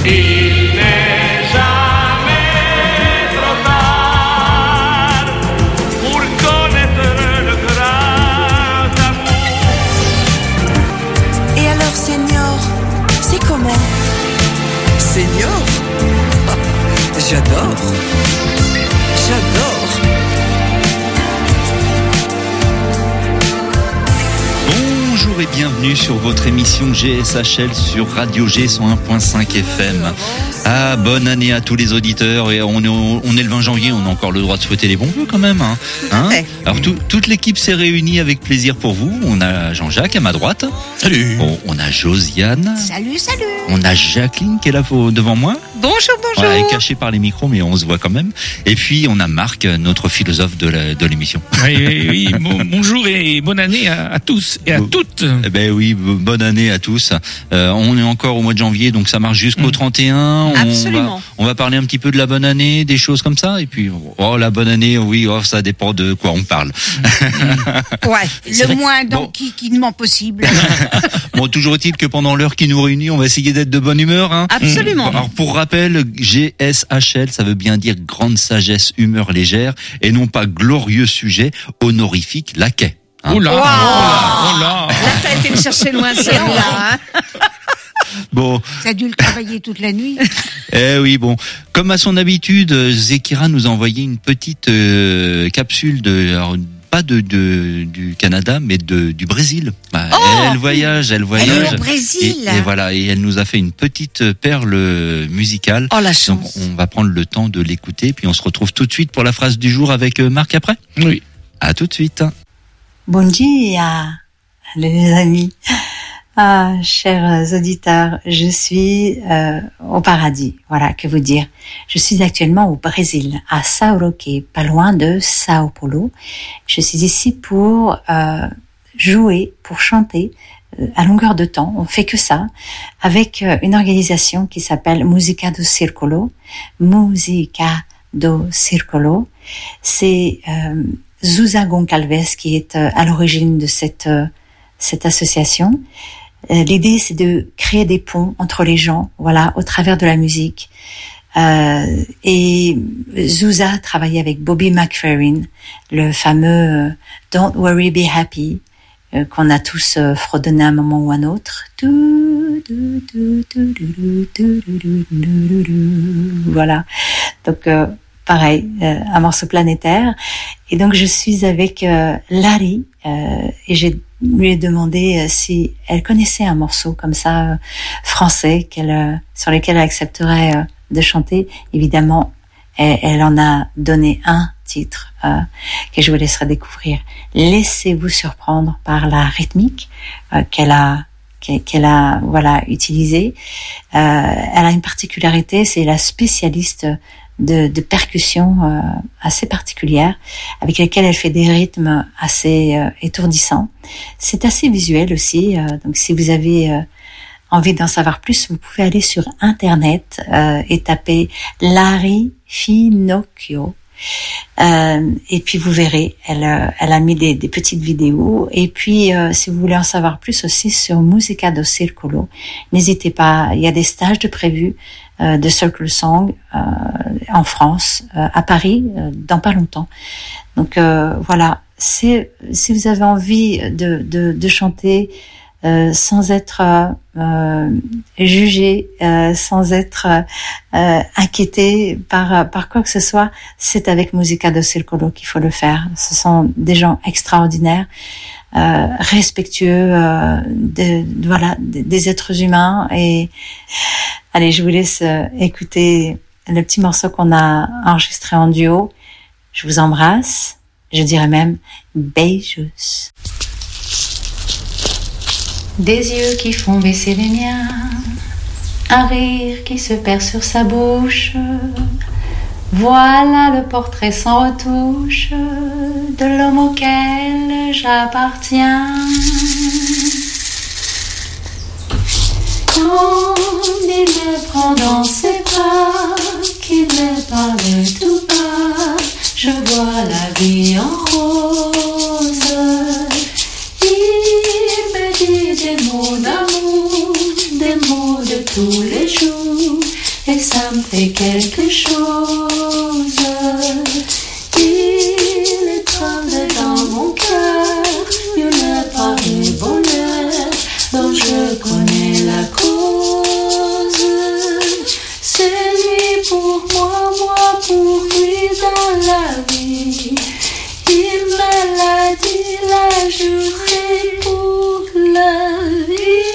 Il n'est jamais trop tard pour connaître le grand amour. Et alors, Senior, c'est comment? Senior? J'adore. Bonjour et bienvenue sur votre émission GSHL sur Radio G 101.5 FM. Ah, bonne année à tous les auditeurs. Et on est le 20 janvier, on a encore le droit de souhaiter les bons vœux quand même. Hein. Alors toute l'équipe s'est réunie avec plaisir pour vous. On a Jean-Jacques à ma droite. Salut. On a Josiane. Salut. On a Jacqueline qui est là devant moi. Bonjour. Voilà, elle est cachée par les micros, mais on se voit quand même. Et puis on a Marc, notre philosophe de l'émission. Oui. Bonjour et bonne année à tous et à toutes. Eh ben oui, bonne année à tous. On est encore au mois de janvier, donc ça marche jusqu'au 31. Absolument. On va parler un petit peu de la bonne année, des choses comme ça. Et puis, la bonne année, oui, ça dépend de quoi on parle. Ouais, le moins d'enquiquinement possible. Bon, toujours est-il que pendant l'heure qui nous réunit, on va essayer d'être de bonne humeur. Hein. Absolument. Alors, pour rappel, GSHL, ça veut bien dire grande sagesse, humeur légère, et non pas glorieux sujet honorifique, laquais. Hein. Oh là. Là, t'as été le chercher loin, celle-là. Hein. Bon. T'as dû le travailler toute la nuit. Eh oui, bon. Comme à son habitude, Zekira nous a envoyé une petite capsule pas du Canada, mais du Brésil. Elle voyage. Elle est au Brésil. Et voilà, et elle nous a fait une petite perle musicale. Oh, la chance. Donc, on va prendre le temps de l'écouter, puis on se retrouve tout de suite pour la phrase du jour avec Marc après. Oui. À tout de suite. Bon dia, les amis. Ah, chers auditeurs, je suis au paradis. Voilà, que vous dire. Je suis actuellement au Brésil, à Sao Roque, pas loin de Sao Paulo. Je suis ici pour jouer, pour chanter à longueur de temps. On fait que ça, avec une organisation qui s'appelle Musica do Circolo. Musica do Circolo. C'est Zusa Goncalves qui est à l'origine de cette association. L'idée, c'est de créer des ponts entre les gens, voilà, au travers de la musique. Et Zusa travaillait avec Bobby McFerrin, le fameux Don't Worry, Be Happy, qu'on a tous fredonné à un moment ou à un autre. Voilà. Donc, pareil, un morceau planétaire. Et donc, je suis avec Larry, et je lui ai demandé si elle connaissait un morceau comme ça, français, sur lequel elle accepterait de chanter. Évidemment, elle en a donné un titre que je vous laisserai découvrir. Laissez-vous surprendre par la rythmique qu'elle a utilisée. Elle a une particularité, c'est la spécialiste de percussions assez particulières avec lesquelles elle fait des rythmes assez étourdissants. C'est assez visuel aussi, donc si vous avez envie d'en savoir plus, vous pouvez aller sur internet et taper Larry Finocchio. Et puis vous verrez, elle a mis des petites vidéos. Et puis si vous voulez en savoir plus aussi sur Musica do Circolo, n'hésitez pas, il y a des stages de prévus de Circle Song en France, à Paris, dans pas longtemps. Donc voilà, si vous avez envie de chanter sans être jugé, sans être inquiété par quoi que ce soit, c'est avec Musica do Circolo qu'il faut le faire. Ce sont des gens extraordinaires, respectueux des êtres humains. Et allez, je vous laisse écouter le petit morceau qu'on a enregistré en duo. Je vous embrasse, je dirais même beijos. Des yeux qui font baisser les miens, un rire qui se perd sur sa bouche. Voilà le portrait sans retouche de l'homme auquel j'appartiens. Quand il me prend dans ses bras, qu'il me parle tout bas, je vois la vie en rose. Il me dit des mots d'amour, des mots de tous les jours. et ça me fait quelque chose. Il est gravé dans mon cœur une part de bonheur dont je connais la cause. C'est lui pour moi, moi pour lui dans la vie. Il me l'a dit, l'a juré pour la vie.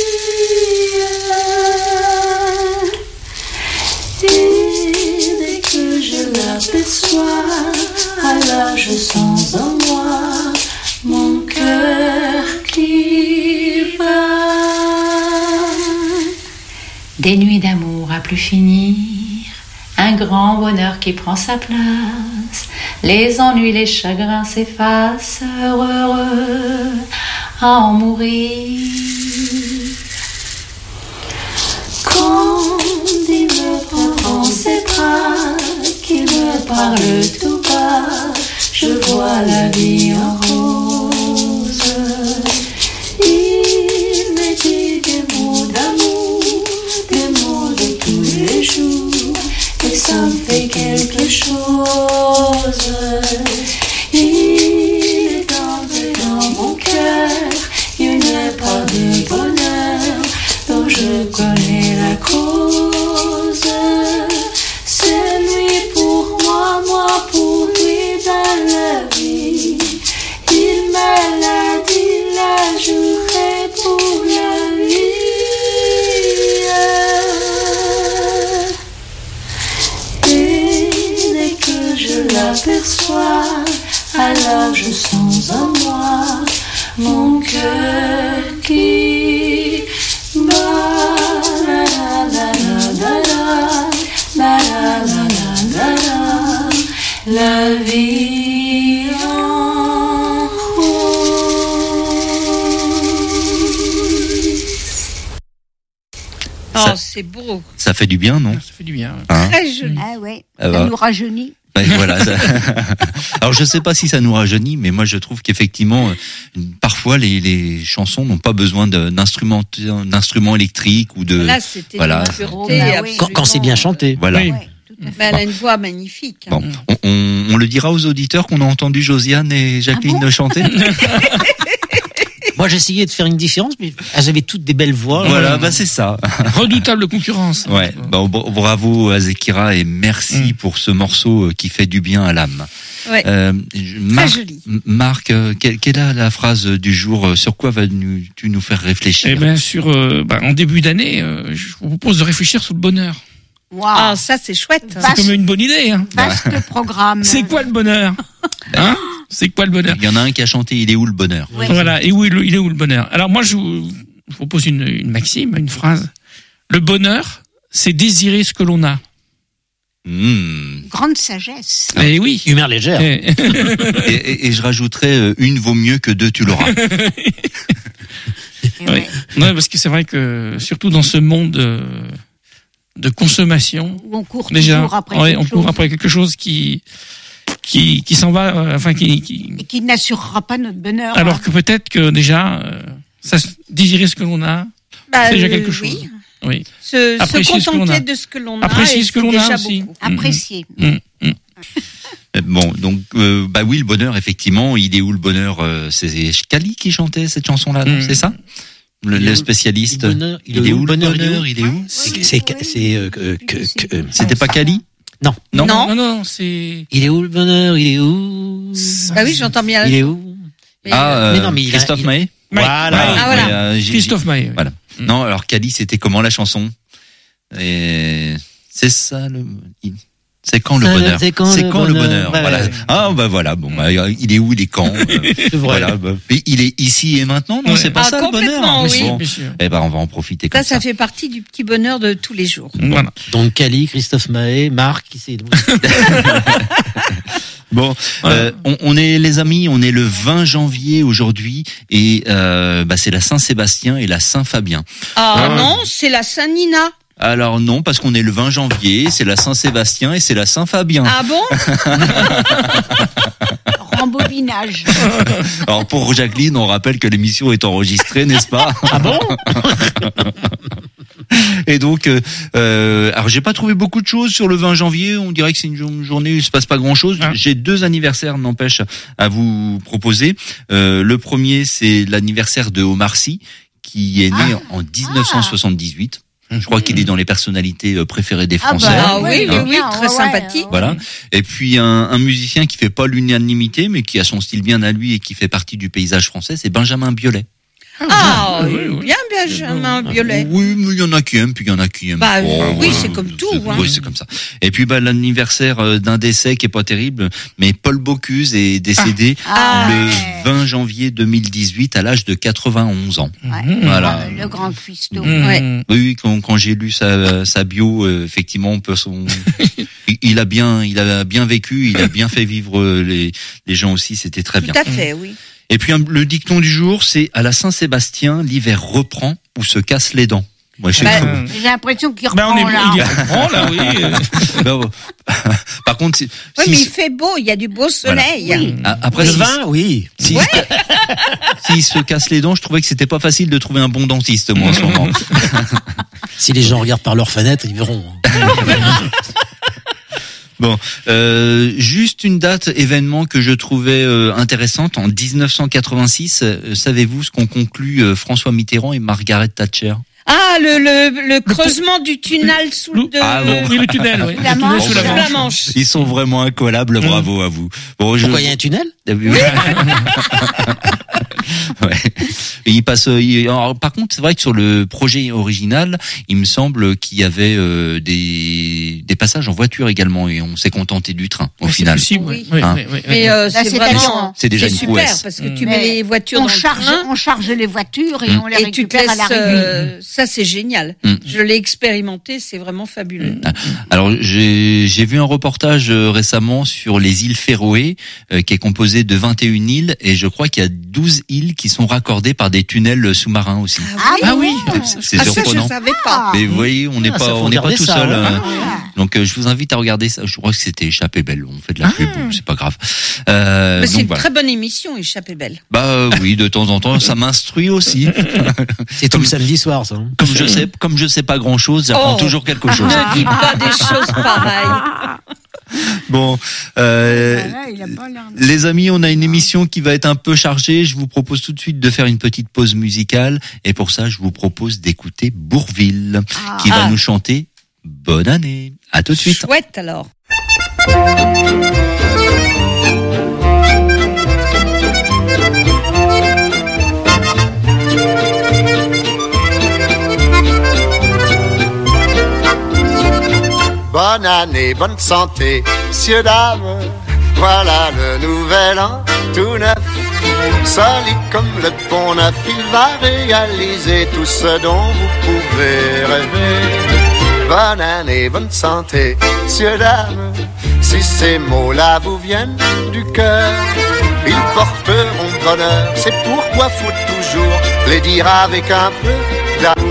Et dès que je l'aperçois, alors je sens en moi mon cœur qui bat. Des nuits d'amour à plus finir, un grand bonheur qui prend sa place. Les ennuis, les chagrins s'effacent, heureux à en mourir. Quand il me prend dans ses bras, qu'il me parle tout bas, je vois la vie en rose. Il me dit des mots d'amour, des mots de tous les jours, et ça me fait quelque chose. Il est entré dans mon cœur une part de bonheur dont je connais la cause. C'est lui pour moi, moi pour lui dans la vie. Il me l'a dit, l'a juré pour la vie. Et dès que je l'aperçois, alors je sens en moi mon cœur qui bat. La la la la la la la la la, la vie en rose. Oh, Ça- c'est beau. Ça fait du bien, non? Ça fait du bien. Hein Très joli. Ah ouais, Ah ça bah. nous rajeunit. Ouais, voilà. Alors je sais pas si ça nous rajeunit, mais moi je trouve qu'effectivement, parfois les chansons n'ont pas besoin d'instruments électriques ou de. Là, c'était voilà. une pureté Oh, bah oui. absolument. Quand c'est bien chanté. Voilà. Oui. Ouais, tout à fait. Mais elle a une voix magnifique. Bon, on le dira aux auditeurs qu'on a entendu Josiane et Jacqueline chanter. Moi, j'essayais de faire une différence, mais elles avaient toutes des belles voix. Voilà, bah c'est ça. Redoutable concurrence. Ouais. Bon, bravo à Zekira et merci pour ce morceau qui fait du bien à l'âme. Ouais. Joli. Marc, quelle est la phrase du jour? Sur quoi vas-tu nous faire réfléchir? Eh ben en début d'année, je vous propose de réfléchir sur le bonheur. Wow. Ah, ça, c'est chouette. C'est Vaste- comme une bonne idée. Hein. Vaste programme. C'est quoi le bonheur? Hein? C'est quoi le bonheur? Il y en a un qui a chanté Il est où le bonheur? Ouais. Voilà. Et il est où le bonheur? Alors moi, je vous propose une maxime, une phrase. Le bonheur, c'est désirer ce que l'on a. Grande sagesse. Eh oui. Humeur légère. Eh, Et je rajouterais une vaut mieux que deux, tu l'auras. Et Oui. ouais. Ouais, parce que c'est vrai que surtout dans ce monde de consommation, Où on court déjà, toujours après ouais, quelque on court chose. après quelque chose qui s'en va, Et qui n'assurera pas notre bonheur. alors que peut-être que déjà, désirer ce que l'on a, Bah, c'est déjà quelque chose. oui. Oui. Se Apprécier ce que l'on contenter a. de ce que l'on a. Apprécier et ce que c'est l'on a déjà aussi. beaucoup. Apprécier. Bon, donc bah oui, le bonheur, effectivement, il est où le bonheur? C'est Kali qui chantait cette chanson-là, non? C'est ça? Le spécialiste. Il est où le bonheur? Il est où? C'était pas Kali? Non. Non. Non, c'est. Il est où le bonheur? Il est où? Bah oui, j'entends bien. Il est où? Mais, mais non, mais il a- Christophe il- Maé? Voilà. Ah, voilà. Christophe Maé. Voilà. Non, alors Kali, c'était comment la chanson? Et c'est ça c'est quand le bonheur? C'est quand le bonheur? Ouais, Voilà. ouais. Ah bah voilà. Bon, bah, il est où? Il est quand? C'est vrai. Voilà. Bah, mais il est ici et maintenant, non? Ouais. C'est pas Ah, ça le bonheur. complètement, oui. Bon. Bien sûr. Eh ben, on va en profiter comme ça fait partie du petit bonheur de tous les jours. Voilà. Donc, Cali, Christophe Maé, Marc, qui c'est? Bon, on est les amis, on est le 20 janvier aujourd'hui et bah c'est la Saint-Sébastien et la Saint-Fabien. Ah non, c'est la Saint-Nina. Alors non, parce qu'on est le 20 janvier, c'est la Saint-Sébastien et c'est la Saint-Fabien. Ah bon? Rembobinage. Alors pour Jacqueline, on rappelle que l'émission est enregistrée, n'est-ce pas? Ah bon? Et donc, alors j'ai pas trouvé beaucoup de choses sur le 20 janvier. On dirait que c'est une journée où il se passe pas grand-chose. Ah. J'ai 2 anniversaires, n'empêche, à vous proposer. Le premier, c'est l'anniversaire de Omar Sy, qui est né en 1978. Je crois qu'il est dans les personnalités préférées des Français. Ah oui, Ouais, oui, bien, très ouais, sympathique. Voilà. Et puis un musicien qui fait pas l'unanimité, mais qui a son style bien à lui et qui fait partie du paysage français, c'est Benjamin Biolay. Ah, oui, oui, oui. bien Benjamin Biolay. Oui, mais il y en a qui aiment, puis il y en a qui aiment. Bah, pas, oui, voilà. c'est comme tout, hein. Oui, c'est comme ça. Et puis l'anniversaire d'un décès qui est pas terrible, mais Paul Bocuse est décédé le 20 janvier 2018 à l'âge de 91 ans. Ouais. Voilà. Le grand cuistot. Ouais. Oui, quand j'ai lu sa bio, effectivement, on peut il a bien vécu, il a bien fait vivre les gens aussi, c'était très bien. Tout à fait, oui. Et puis le dicton du jour, c'est à la Saint-Sébastien, l'hiver reprend ou se casse les dents. Moi, je sais Bah, pas. J'ai l'impression qu'il Ben, reprend là. il y reprend, là, oui. Non, par contre, Oui, mais il fait beau, il y a du beau soleil. Oui. après, Le vin, oui. s'il se casse les dents, je trouvais que c'était pas facile de trouver un bon dentiste, moi, en ce moment. Si les gens regardent par leurs fenêtres, ils verront. Bon, juste une date événement que je trouvais intéressante en 1986. Savez-vous ce qu'ont conclu François Mitterrand et Margaret Thatcher? Ah, le creusement du tunnel sous le... Ah bon. Oui, le tunnel, oui. La Le tunnel Manche. sous la sous Manche. la Manche. Ils sont vraiment incollables, bravo à vous. Bon, Pourquoi il y a un tunnel? Ouais. Et il passe. Alors, par contre, c'est vrai que sur le projet original, il me semble qu'il y avait des passages en voiture également, et on s'est contenté du train au Oui, final. C'est possible, oui. Oui. Oui, Hein. oui, oui, oui. Mais c'est c'est vraiment... amusant. C'est déjà une super, prouesse. parce que tu Mais mets les voitures On dans charge, le train on charge les voitures et on les et tu te récupère à laisses... l'arrivée. ça, c'est génial. Mm. Je l'ai expérimenté, c'est vraiment fabuleux. Alors j'ai vu un reportage récemment sur les îles Féroé, qui est composé de 21 îles, et je crois qu'il y a 12 îles qui sont raccordées par des tunnels sous-marins aussi. Ah oui. C'est Ah, ça, je surprenant. savais pas. Mais vous voyez, on n'est Ah, ça, faut on n'est pas regarder tout ça, seul. hein. Donc je vous invite à regarder ça. Je crois que c'était Échappée belle. On fait de la pub, bon, c'est pas grave. Mais c'est donc une voilà. très bonne émission, Échappée belle. Bah oui, de temps en temps, ça m'instruit aussi. C'est tout le samedi soir, ça. Hein. Comme je sais pas grand chose, j'apprends Oh. toujours quelque chose. Ne dis pas des choses pareilles. Bon, Voilà, il a pas l'air de- les amis, on a une émission qui va être un peu chargée. Je vous propose tout de suite de faire une petite pause musicale. Et pour ça, je vous propose d'écouter Bourvil, qui va nous chanter Bonne année. À tout de suite. Chouette, alors. Bonne année, bonne santé, messieurs, dames, voilà le nouvel an tout neuf. Solide comme le pont neuf, il va réaliser tout ce dont vous pouvez rêver. Bonne année, bonne santé, messieurs, dames, si ces mots-là vous viennent du cœur, ils porteront bonheur, c'est pourquoi faut toujours les dire avec un peu d'amour.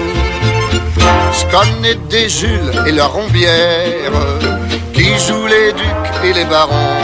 Je connais des Jules et leurs rombières qui jouent les ducs et les barons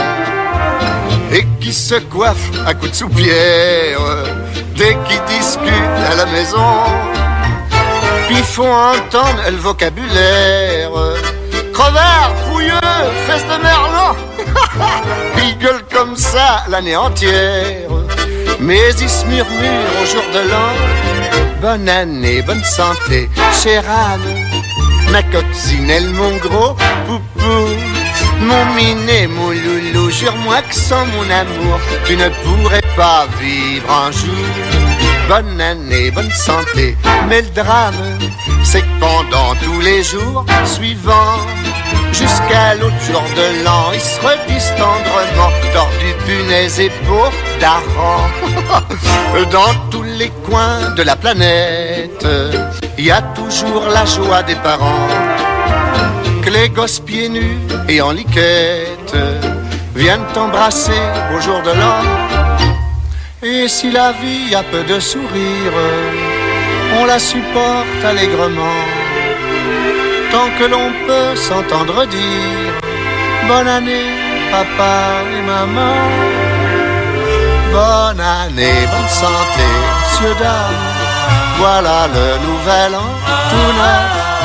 et qui se coiffent à coups de soupière dès qu'ils discutent à la maison. Puis font entendre le vocabulaire crevard, fouilleux, fesse de merlan. Ils gueulent comme ça l'année entière, mais ils se murmurent au jour de l'an. Bonne année, bonne santé, chère âme, ma coccinelle, mon gros poupou, mon minet, mon loulou, jure-moi que sans mon amour, tu ne pourrais pas vivre un jour. Bonne année, bonne santé, mais le drame, c'est que pendant tous les jours suivants, jusqu'à l'autre jour de l'an, ils se redisent tendrement, tordus, punaises et peaux d'hareng. Dans tous les coins de la planète, il y a toujours la joie des parents, que les gosses pieds nus et en liquette viennent t'embrasser au jour de l'an. Et si la vie a peu de sourire, on la supporte allègrement, tant que l'on peut s'entendre dire bonne année, papa et maman. Bonne année, bonne santé, messieurs, dames, voilà le nouvel an tout neuf.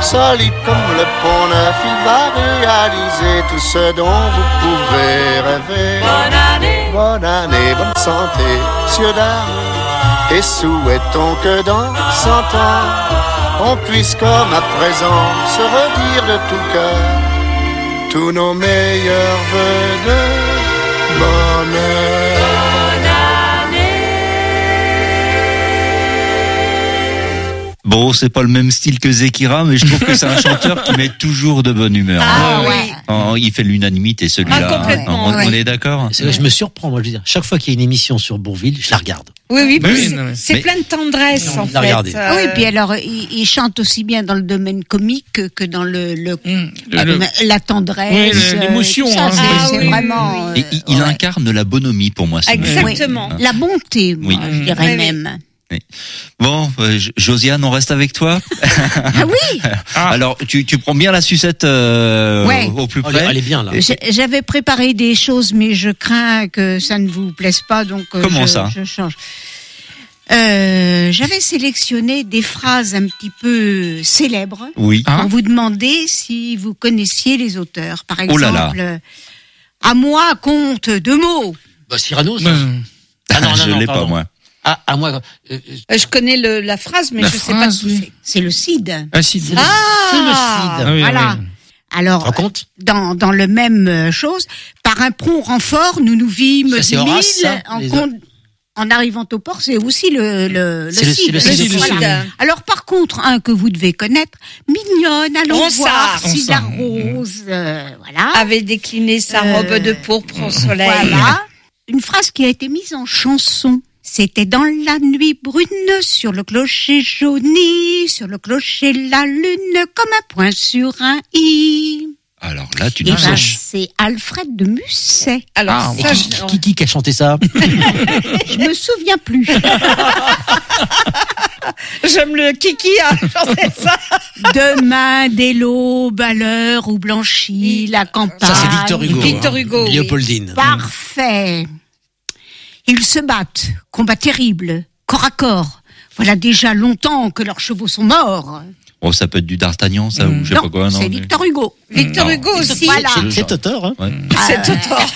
solide comme le pont neuf, il va réaliser tout ce dont vous pouvez rêver. Bonne année, bonne santé, messieurs, dames, et souhaitons que dans 100 ans, on puisse comme à présent se redire de tout cœur tous nos meilleurs vœux de bonheur. Bon, c'est pas le même style que Zekira, mais je trouve que c'est un chanteur qui met toujours de bonne humeur. Ah oui. Oh, il fait l'unanimité, celui-là. Ah, complètement, on ouais. est d'accord? C'est vrai, je me surprends, moi, je veux dire. Chaque fois qu'il y a une émission sur Bourvil, je la regarde. Oui, oui, Bah oui, c'est- non, mais- c'est plein de tendresse, J'ai en envie de la fait. regarder. Ah oui, puis alors, il chante aussi bien dans le domaine comique que dans la tendresse. Oui, l'émotion, tout ça, hein. c'est Ah c'est oui. vraiment. Et il ouais. incarne la bonhomie pour moi. ce monsieur. Exactement. La bonté, moi, Oui. je dirais Oui. même. Bon, Josiane, on reste avec toi. Ah oui, Alors, tu prends bien la sucette Ouais. au plus Oh, près. elle est bien, là. j'avais préparé des choses, mais je crains que ça ne vous plaise pas, donc Comment ça je change. J'avais sélectionné des phrases un petit peu célèbres Oui. Ah. pour vous demander si vous connaissiez les auteurs. Par Oh là exemple, là. à moi compte 2 mots. Bah, Cyrano, ça. Ben, Ah, non, je non, l'ai pardon. pas, moi. Ah, à moi. Je connais la phrase, mais La je sais pas phrase, ce que oui. c'est. C'est le Cid. Ah, si. C'est le Cid. Ah oui, Voilà. oui. Alors, Raconte. dans le même chose, par un prompt renfort, nous nous vîmes Ça, c'est 10 000 Horace, ça, les en arrivant au port, c'est aussi le C'est le Cid. Cid de Voilà. Voilà. Alors, par contre, un que vous devez connaître, mignonne, allons Ronsard. voir si la Ronsard. rose, voilà. Avait décliné sa robe de pourpre au soleil. Voilà. Une phrase qui a été mise en chanson. C'était dans la nuit brune, sur le clocher jauni, sur le clocher la lune, comme un point sur un i. Alors là, tu Et nous ben, sèches. c'est Alfred de Musset. Alors, Ah, ça, Qui a chanté ça? Je me souviens plus. j'aime le kiki à chanter ça. Demain, dès l'aube, à l'heure où blanchit la campagne. Ça, c'est Victor Hugo. Victor Hugo, oui. Léopoldine. Parfait. Ils se battent, combat terrible, corps à corps. Voilà déjà longtemps que leurs chevaux sont morts. Oh, ça peut être du D'Artagnan, ça, ou je sais Non, pas quoi. Non, c'est mais- Victor Hugo. Victor Non. Hugo aussi. Voilà. C'est auteur, hein. Ouais. C'est tout tort.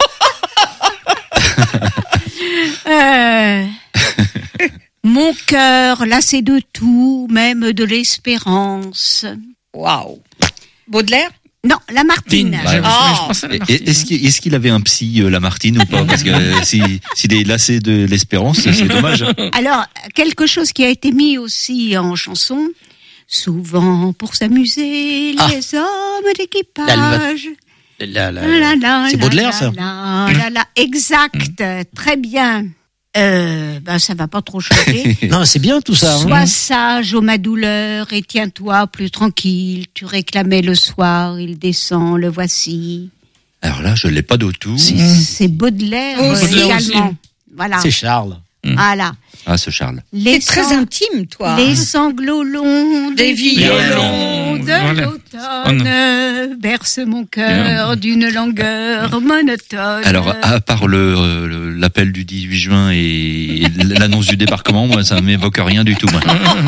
Mon cœur, lassé de tout, même de l'espérance. Waouh. Baudelaire? Non, Lamartine. Tine. Ouais. Je pensais à la Martine. Est-ce qu'il avait un psy, Lamartine, ou pas? Parce que s'il est lassé de l'espérance, c'est dommage. Alors, quelque chose qui a été mis aussi en chanson, souvent pour s'amuser, les Ah. hommes d'équipage. C'est C'est Baudelaire, ça? Exact, très bien. Ça va pas trop changer. Non, c'est bien tout ça. hein. Sois sage, ô ma douleur, et tiens-toi plus tranquille. Tu réclamais le soir, il descend, le voici. Alors là, je l'ai pas du tout. C'est Baudelaire, Baudelaire aussi. également. Voilà. C'est Charles. Voilà. Ah, ce Charles. Les C'est très sang- intime, toi. Les sanglots longs Des violons de Voilà. l'automne bercent mon cœur d'une langueur monotone. Alors, à part l'appel du 18 juin et l'annonce du débarquement, moi, ça m'évoque rien du tout, moi.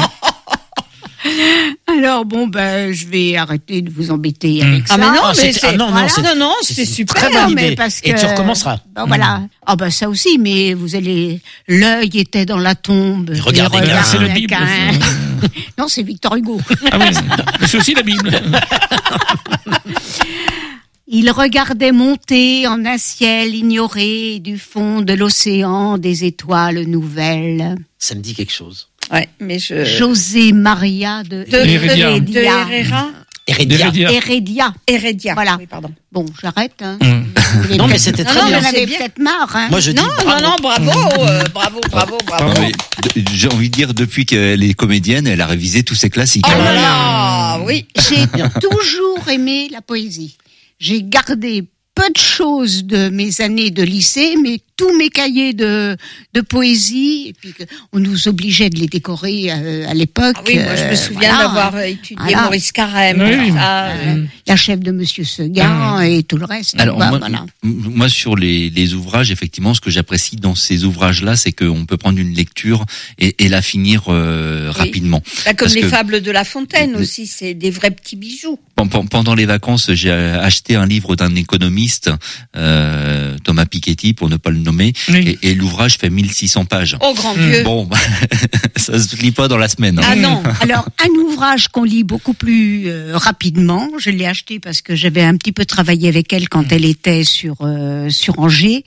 Alors bon, je vais arrêter de vous embêter avec ça. Ah, mais non, Ah, mais c'est- c'est, ah, non, non, voilà. c'est- non, c'est c'est une super. très bonne Non, mais idée. parce Et que- tu recommenceras. Voilà. Ah ça aussi, mais vous allez. L'œil était dans la tombe. Et regardez, Et gars, c'est la Bible. Non, c'est Victor Hugo. Ah oui, mais c'est aussi la Bible. Il regardait monter en un ciel ignoré du fond de l'océan des étoiles nouvelles. Ça me dit quelque chose. Ouais, mais je. José Maria de Heredia. De Herrera. Hérédia. Heredia. Heredia. Heredia. Voilà. Oui, pardon. Bon, j'arrête. Hein. Hum. Vous voulez Non, mais peut-être- c'était Non, très non, bien. Vous en c'est avez bien. peut-être marre. Hein. Moi, je dis Non, bravo. non, bravo, bravo. Non, mais j'ai envie de dire, depuis qu'elle est comédienne, elle a révisé tous ses classiques. Oh hein. là là, oui. J'ai toujours aimé la poésie. J'ai gardé peu de choses de mes années de lycée, mais tous mes cahiers de poésie, et puis on nous obligeait de les décorer à l'époque. Ah oui, moi je me souviens d'avoir étudié Maurice Carême, la chef de Monsieur Seguin et tout le reste. Alors moi sur les ouvrages, effectivement, ce que j'apprécie dans ces ouvrages-là, c'est qu'on peut prendre une lecture et la finir rapidement. Comme parce les fables de La Fontaine aussi, c'est des vrais petits bijoux. Pendant les vacances, j'ai acheté un livre d'un économiste, Thomas Piketty, pour ne pas le nommer, et l'ouvrage fait 1600 pages. Oh grand Dieu. Bon, ça se lit pas dans la semaine. Ah non. Alors, un ouvrage qu'on lit beaucoup plus rapidement, je l'ai acheté parce que j'avais un petit peu travaillé avec elle quand elle était sur Angers.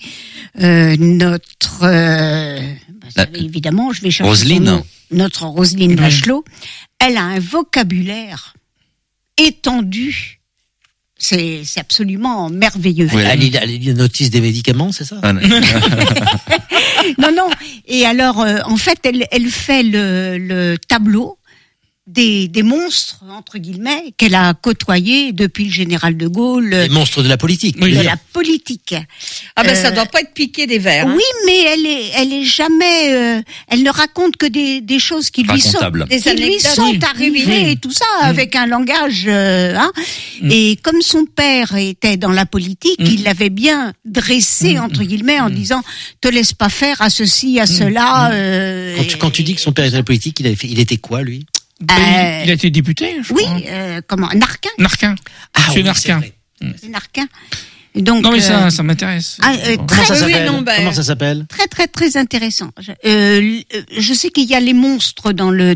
Évidemment, je vais chercher Roselyne. son nom. Notre Roselyne Bachelot. Elle a un vocabulaire étendu. C'est absolument merveilleux. Oui, elle lit la notice des médicaments, c'est ça? Non. Et alors, en fait, elle fait le tableau des monstres, entre guillemets, qu'elle a côtoyés depuis le général de Gaulle. Les monstres de la politique. De la politique. Ah ben ça doit pas être piqué des vers. Oui, mais elle est jamais, elle ne raconte que des choses qui lui sont arrivées et tout ça, avec un langage, Et comme son père était dans la politique, il l'avait bien dressé, entre guillemets, en disant, te laisse pas faire à ceci, à cela. Quand tu dis que son père était dans la politique, il était quoi, lui? Il a été député, je crois. Oui, Narquin. Narquin. Monsieur Narquin. C'est Narquin. Donc, non mais ça m'intéresse. Comment ça s'appelle? Très très très intéressant. Je sais qu'il y a les monstres dans le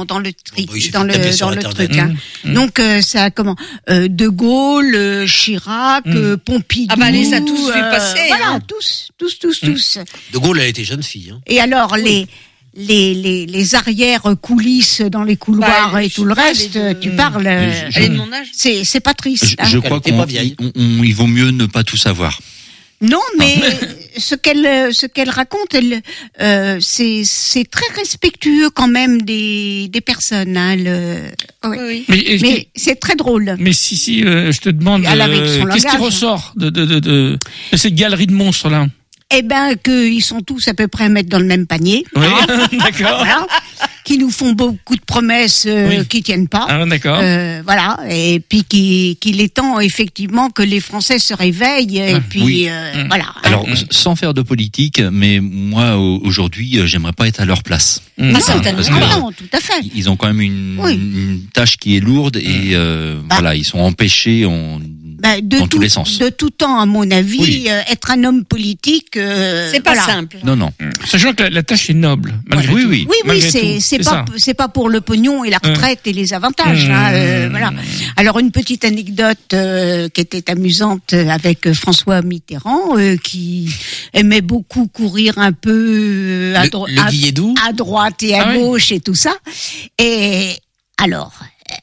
truc. Donc ça De Gaulle, Chirac, Pompidou. Ah bah les a tous fait passer. Voilà, tous. De Gaulle a été jeune fille. Et alors les arrières coulisses dans les couloirs et tout le reste, tu parles. Elle est de mon âge. C'est pas triste. Je crois qu'il vaut mieux ne pas tout savoir. Non, mais ce qu'elle raconte, c'est très respectueux quand même des personnes. Oui. Mais c'est très drôle. Mais si, je te demande, qu'est-ce qui ressort de cette galerie de monstres là? Eh ben, qu'ils sont tous à peu près à mettre dans le même panier. Oui, d'accord. Voilà. Qui nous font beaucoup de promesses qui tiennent pas. Ah, d'accord. Voilà. Et puis qu'il est temps effectivement que les Français se réveillent. Et puis voilà. Alors, sans faire de politique, mais moi aujourd'hui, j'aimerais pas être à leur place. Non, tout à fait. Ils ont quand même une tâche qui est lourde et voilà, ils sont empêchés dans tous les sens. De tout temps, à mon avis, être un homme politique, c'est pas simple. Non. Sachant que la tâche est noble. Malgré tout. Oui, c'est pas pour le pognon et la retraite et les avantages. Voilà. Alors une petite anecdote qui était amusante avec François Mitterrand, qui aimait beaucoup courir un peu à droite et à gauche et tout ça. Et alors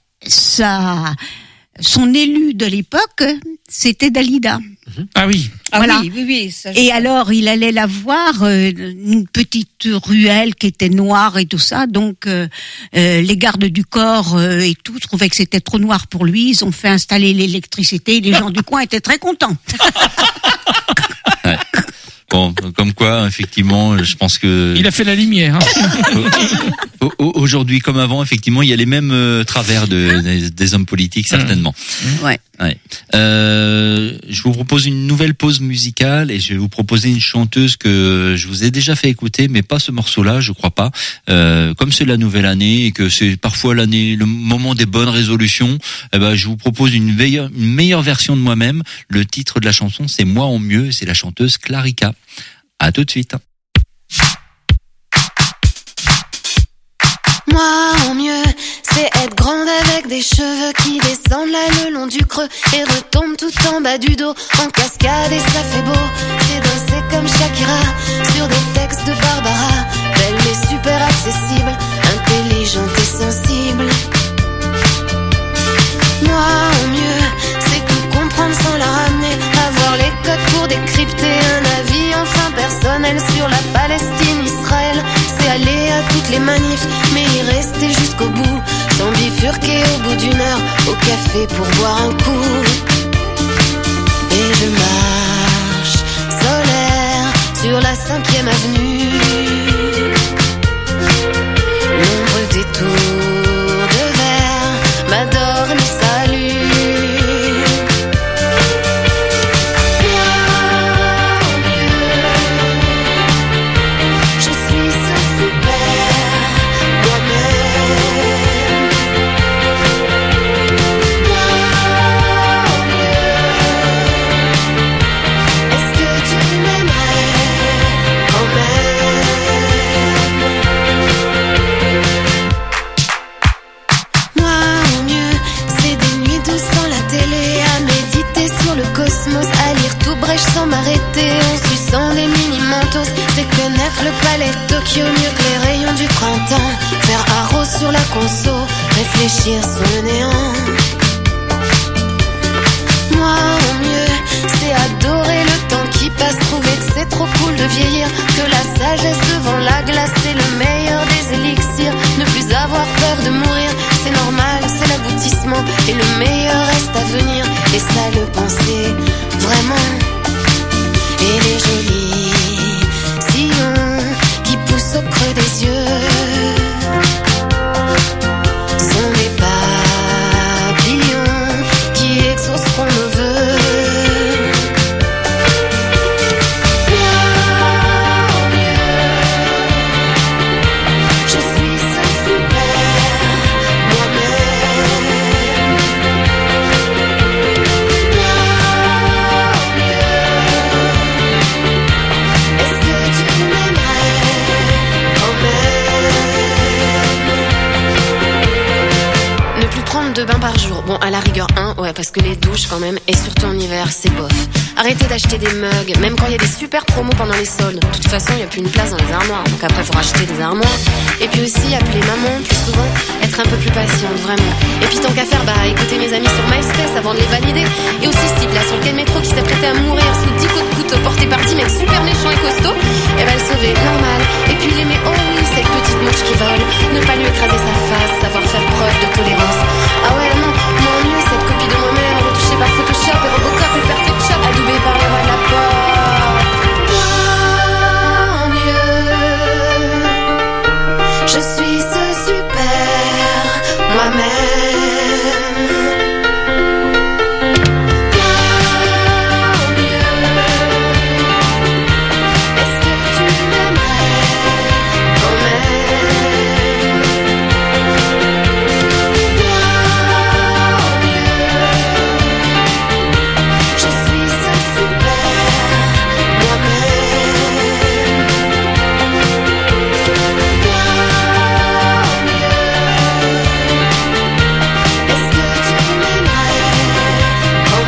son élu de l'époque, c'était Dalida. Ah oui. Voilà. Oui. Ça, et alors, il allait la voir, une petite ruelle qui était noire et tout ça. Donc, les gardes du corps et tout trouvaient que c'était trop noir pour lui. Ils ont fait installer l'électricité. Les gens du coin étaient très contents. Bon, comme quoi, effectivement, je pense que... Il a fait la lumière. Hein. Aujourd'hui, comme avant, effectivement, il y a les mêmes travers des hommes politiques, certainement. Ouais. Je vous propose une nouvelle pause musicale et je vais vous proposer une chanteuse que je vous ai déjà fait écouter, mais pas ce morceau-là, je crois pas. Comme c'est la nouvelle année et que c'est parfois le moment des bonnes résolutions, je vous propose une meilleure version de moi-même. Le titre de la chanson, c'est Moi en mieux, c'est la chanteuse Clarica. À tout de suite. Moi en mieux, c'est être grande avec des cheveux qui descendent là le long du creux et retombent tout en bas du dos en cascade et ça fait beau. C'est danser comme Shakira sur des textes de Barbara, belle et super accessible, intelligente et sensible. Moi en mieux, c'est tout comprendre sans la ramener, avoir les codes pour décrypter un avis enfin personnel sur la Palestine-Israël. C'est aller à toutes les manifs, mais y rester jusqu'au bout, sans bifurquer au bout d'une heure au café pour boire un coup. Et je marche solaire sur la 5e avenue. L'ombre des tours de verre m'adore et me salue. Je suis ce super moi-même. Est-ce que tu m'aimerais quand même? Moi au mieux, c'est des nuits douces sans la télé, à méditer sur le cosmos, à lire tout Brecht sans m'arrêter, en suçant des mini-mentos. C'est connaître le palais de Tokyo mieux que les rayons du printemps. Faire haro sur la conso, réfléchir sur le néant. Moi au mieux, c'est adorer le temps qui passe, trouver que c'est trop cool de vieillir, que la sagesse devant la glace c'est le meilleur des élixirs. Ne plus avoir peur de mourir, c'est normal, c'est l'aboutissement, et le meilleur reste à venir. Et ça le penser, vraiment. Et les jolis sillons qui poussent au creux des yeux sont des papillons qui exauceront nos vœux. Je suis ce super moi-même. Est-ce que tu m'aimerais quand même? Ne plus prendre 2 bains par jour. Bon, à la rigueur 1, ouais, parce que les douches quand même, et surtout en hiver, c'est bof. Arrêtez d'acheter des mugs, même quand il y a des super promos pendant les soldes. De toute façon, il n'y a plus une place dans les armoires, donc après, faut racheter des armoires. Et puis aussi, appeler maman, plus souvent, être un peu plus patiente, vraiment. Et puis tant qu'à faire, bah, écouter mes amis sur MySpace avant de les valider. Et aussi ce type-là sur le quai de métro qui s'apprêtait à mourir sous 10 coups de couteau portés par 10 mecs super méchants et costauds. Et va le sauver, normal. Et puis l'aimer, oh oui, cette petite mouche qui vole. Ne pas lui écraser sa face, savoir faire preuve de tolérance. Ah ouais, non, moi mieux, cette copie de moi-même, retouchée par Photoshop et Robocop et Perfect Shop, adoubée par les rois de la pop. Moi mieux, je suis ce super moi-même. Moi mieux, est-ce que tu m'aimerais quand même? Je suis ce super moi-même. Est-ce que tu m'aimerais quand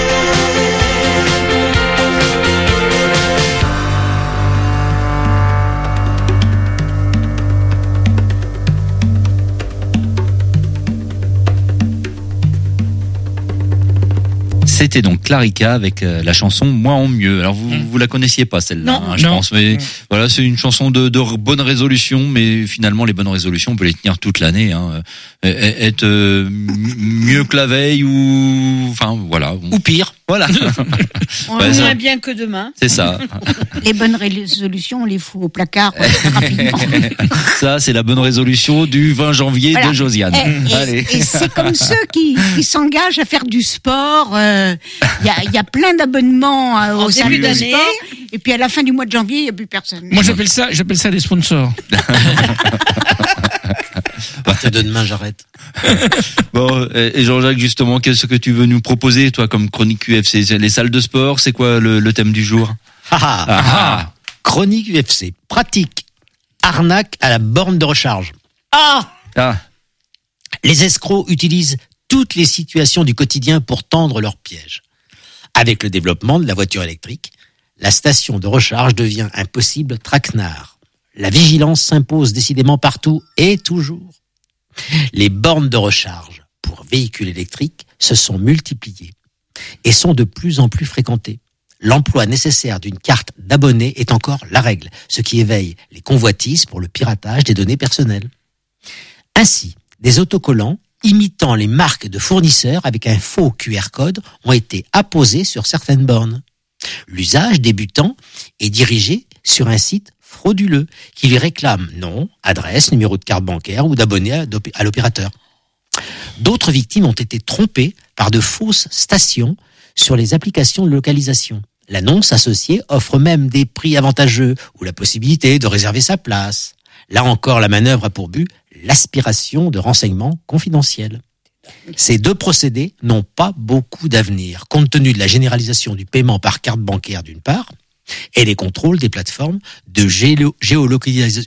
C'était donc Clarica avec la chanson Moi en mieux. Alors vous la connaissiez pas celle-là, Non, je non. pense, mais voilà, c'est une chanson de bonnes résolutions, mais finalement les bonnes résolutions on peut les tenir toute l'année, hein. Être mieux que la veille ou enfin voilà, Ou pire. voilà. On Ouais, ça- aimerait bien que demain. C'est ça. Les bonnes résolutions, on les fout au placard rapidement. Ça c'est la bonne résolution du 20 janvier Voilà. de Josiane. Allez. Et c'est comme ceux qui s'engagent à faire du sport. Il y a plein d'abonnements En au début salles de d'année. sport. Et puis à la fin du mois de janvier, il n'y a plus personne. Moi, j'appelle ça des sponsors. À partir de demain, j'arrête. Bon, et Jean-Jacques, justement, qu'est-ce que tu veux nous proposer, toi, comme chronique UFC? C'est les salles de sport, c'est quoi le thème du jour? Ah. Chronique UFC. Pratique. Arnaque à la borne de recharge. Ah. Les escrocs utilisent toutes les situations du quotidien pour tendre leurs pièges. Avec le développement de la voiture électrique, la station de recharge devient un possible traquenard. La vigilance s'impose décidément partout et toujours. Les bornes de recharge pour véhicules électriques se sont multipliées et sont de plus en plus fréquentées. L'emploi nécessaire d'une carte d'abonné est encore la règle, ce qui éveille les convoitises pour le piratage des données personnelles. Ainsi, des autocollants imitant les marques de fournisseurs avec un faux QR code ont été apposés sur certaines bornes. L'usage débutant est dirigé sur un site frauduleux qui lui réclame nom, adresse, numéro de carte bancaire ou d'abonné à l'opérateur. D'autres victimes ont été trompées par de fausses stations sur les applications de localisation. L'annonce associée offre même des prix avantageux ou la possibilité de réserver sa place. Là encore, la manœuvre a pour but l'aspiration de renseignements confidentiels. Ces deux procédés n'ont pas beaucoup d'avenir, compte tenu de la généralisation du paiement par carte bancaire d'une part, et les contrôles des plateformes de géolocalisation.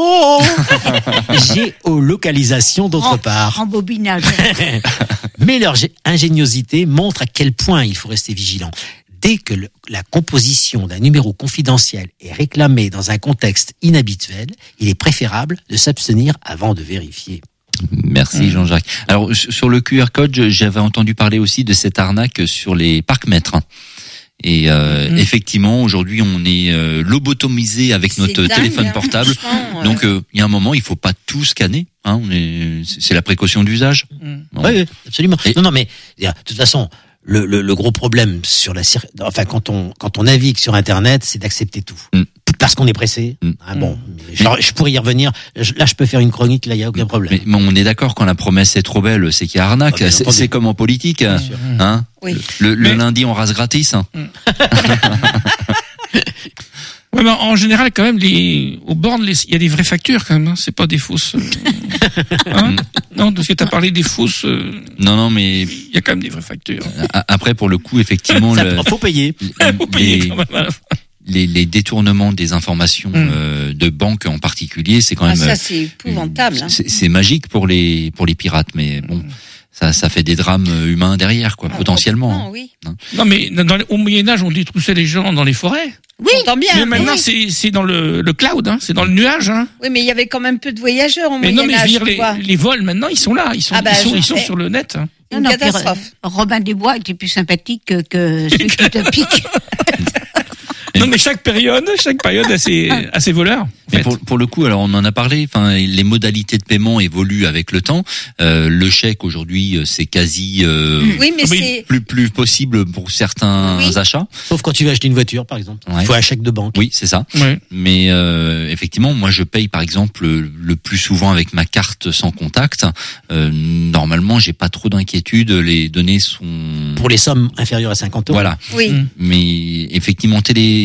Géolocalisation d'autre part. En bobinage. Mais leur ingéniosité montre à quel point il faut rester vigilant. Dès que la composition d'un numéro confidentiel est réclamée dans un contexte inhabituel, il est préférable de s'abstenir avant de vérifier. Merci Jean-Jacques. Alors sur le QR code, j'avais entendu parler aussi de cette arnaque sur les parcs-mètres. Et effectivement, aujourd'hui, on est lobotomisé avec notre téléphone portable. Donc, il y a un moment, il faut pas tout scanner. Hein, c'est la précaution d'usage. Oui, absolument. Non, mais de toute façon, le gros problème sur quand on navigue sur Internet, c'est d'accepter tout. Parce qu'on est pressé. Bon, je pourrais y revenir. Là, je peux faire une chronique. Là, il y a aucun problème. Mais on est d'accord, quand la promesse est trop belle, c'est qu'il y a arnaque. C'est comme en politique, hein. Oui. Le lundi, on rase gratis. Ouais, mais en général, quand même, aux bornes, il y a des vraies factures, quand même, hein. C'est pas des fausses. Non, parce que t'as parlé des fausses. Non, mais. Il y a quand même des vraies factures. Après, pour le coup, effectivement. Faut payer. Faut payer quand même. Les détournements des informations de banques en particulier, c'est quand même. Ça, c'est épouvantable. C'est magique pour les pirates, mais bon. Ça fait des drames humains derrière, quoi, potentiellement. Oui. Non, mais au Moyen-Âge, on détroussait les gens dans les forêts. Oui, j'entends bien. Mais maintenant, c'est dans le cloud, hein, c'est dans le nuage, hein. Oui, mais il y avait quand même peu de voyageurs au Moyen-Âge. Mais non, mais je veux dire, les vols, maintenant, ils sont là. Ils sont sur le net. Hein. Une catastrophe. Robin des Bois était plus sympathique que celui qui te pique. Non, mais chaque période a ses voleurs. Mais pour le coup, alors on en a parlé. Enfin, les modalités de paiement évoluent avec le temps. Le chèque aujourd'hui, c'est quasi oui, mais c'est plus possible pour certains achats. Sauf quand tu veux acheter une voiture, par exemple. Il faut un chèque de banque. Oui, c'est ça. Ouais. Mais effectivement, moi, je paye par exemple le plus souvent avec ma carte sans contact. Normalement, j'ai pas trop d'inquiétude. Les données sont pour les sommes inférieures à 50 €. Voilà. Oui. Mais effectivement,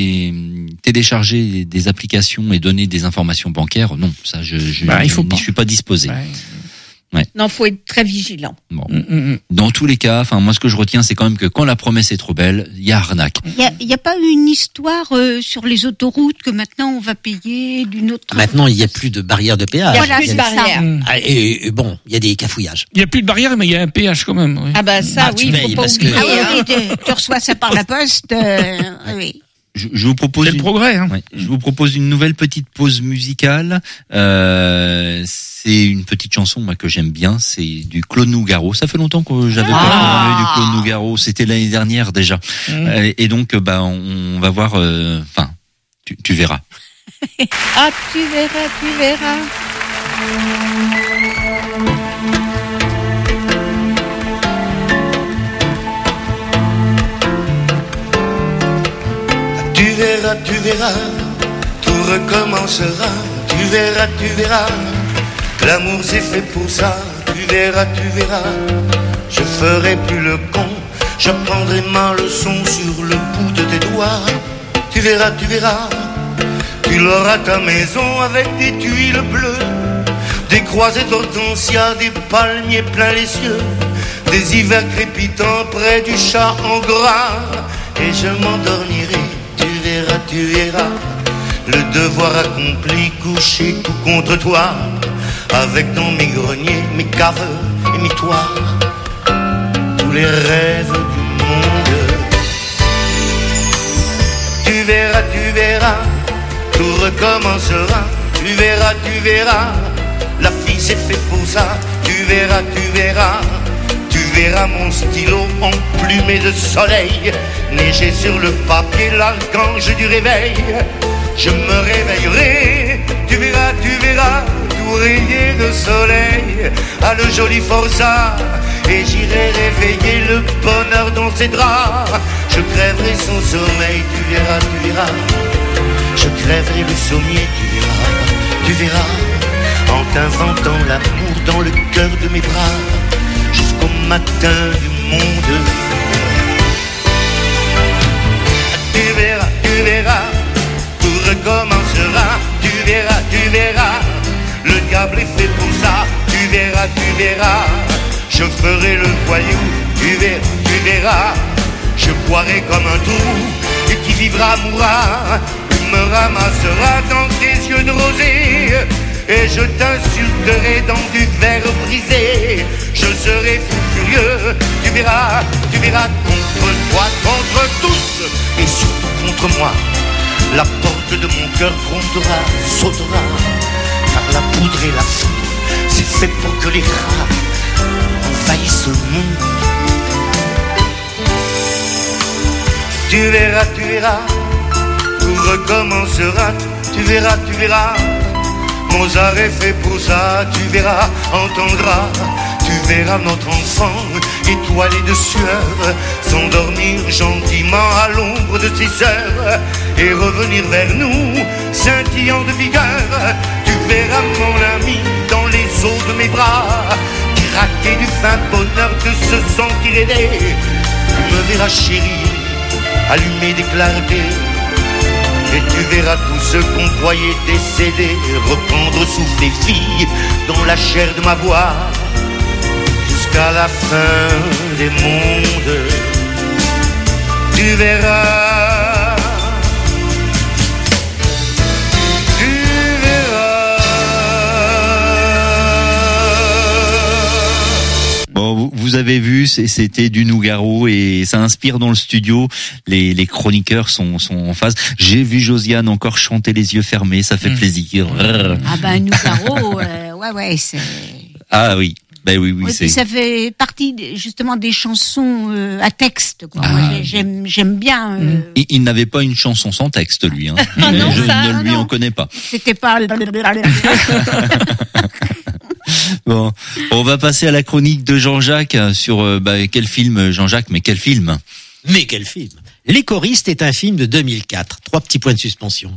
télécharger des applications et donner des informations bancaires, non, ça je n'y suis pas disposé. Ouais. Non, faut être très vigilant. Bon. Dans tous les cas, enfin moi ce que je retiens, c'est quand même que quand la promesse est trop belle, il y a arnaque. Il y a pas une histoire sur les autoroutes que maintenant on va payer d'une autre. Maintenant, il y a plus de barrières de péage. Il y a plus de barrières. Et bon, il y y a des cafouillages. Il y a plus de barrières, mais il y a un péage quand même. Oui. Ah bah ça, oui, il faut pas oublier. Tu reçois ça par la poste. Oui. Je vous propose le progrès. Hein. Ouais, je vous propose une nouvelle petite pause musicale. C'est une petite chanson moi que j'aime bien. C'est du Claude Nougaro. Ça fait longtemps que j'avais pas entendu du Claude Nougaro. C'était l'année dernière déjà. Et donc on va voir. Enfin, tu verras. Ah, tu verras. Tu verras, tout recommencera. Tu verras, l'amour c'est fait pour ça. Tu verras, je ferai plus le con. J'apprendrai ma leçon sur le bout de tes doigts. Tu verras, tu l'auras ta maison avec des tuiles bleues, des croisées d'hortensia, des palmiers plein les cieux, des hivers crépitants près du chat en gras. Et je m'endormirai. Tu verras, le devoir accompli, couché tout contre toi, avec dans mes greniers, mes caves et mes toits, tous les rêves du monde. Tu verras, tout recommencera. Tu verras, la fille c'est fait pour ça. Tu verras mon stylo emplumé de soleil, neiger sur le papier l'archange du réveil. Je me réveillerai, tu verras, tout rayé de soleil, à le joli forçat, et j'irai réveiller le bonheur dans ses draps. Je crèverai son sommeil, tu verras, je crèverai le sommier, tu verras, en t'inventant l'amour dans le cœur de mes bras, jusqu'au matin du monde. Tu verras, tout recommencera, tu verras, le diable est fait pour ça, tu verras, je ferai le voyou, tu verras, je boirai comme un trou, et qui vivra mourra, tu me ramasseras dans tes yeux de rosée, et je t'insulterai dans du verre brisé, je serai fou furieux, tu verras, contre toi, contre tous, et surtout contre moi, la porte de mon cœur grondera, sautera, car la poudre et la foudre, c'est fait pour que les rats envahissent le monde. Tu verras, tout recommencera, tu verras, Mozart est fait pour ça, tu verras, entendras, tu verras notre enfant, étoilé de sueur, s'endormir gentiment à l'ombre de ses sœurs, et revenir vers nous, scintillant de vigueur, tu verras mon ami, dans les os de mes bras, craquer du fin bonheur de se sentir aidé, tu me verras chérie, allumer des clartés, et tu verras tous ceux qu'on croyait décédés reprendre souffle et vie dans la chair de ma voix jusqu'à la fin des mondes. Tu verras, tu verras. Bon, vous avez vu, c'était du Nougaro et ça inspire dans le studio. Les chroniqueurs sont en phase. J'ai vu Josiane encore chanter les yeux fermés, ça fait plaisir. Ah ben Nougaro, ouais, c'est. Ah oui. Ben oui, c'est. Ça fait partie justement des chansons à texte. Quoi. Moi, j'aime bien. Il n'avait pas une chanson sans texte, lui. Hein. Non, je ça, ne lui en connais pas. C'était pas. Bon, on va passer à la chronique de Jean-Jacques sur quel film, Jean-Jacques, mais quel film? Mais quel film? Les choristes est un film de 2004. 3 petits points de suspension.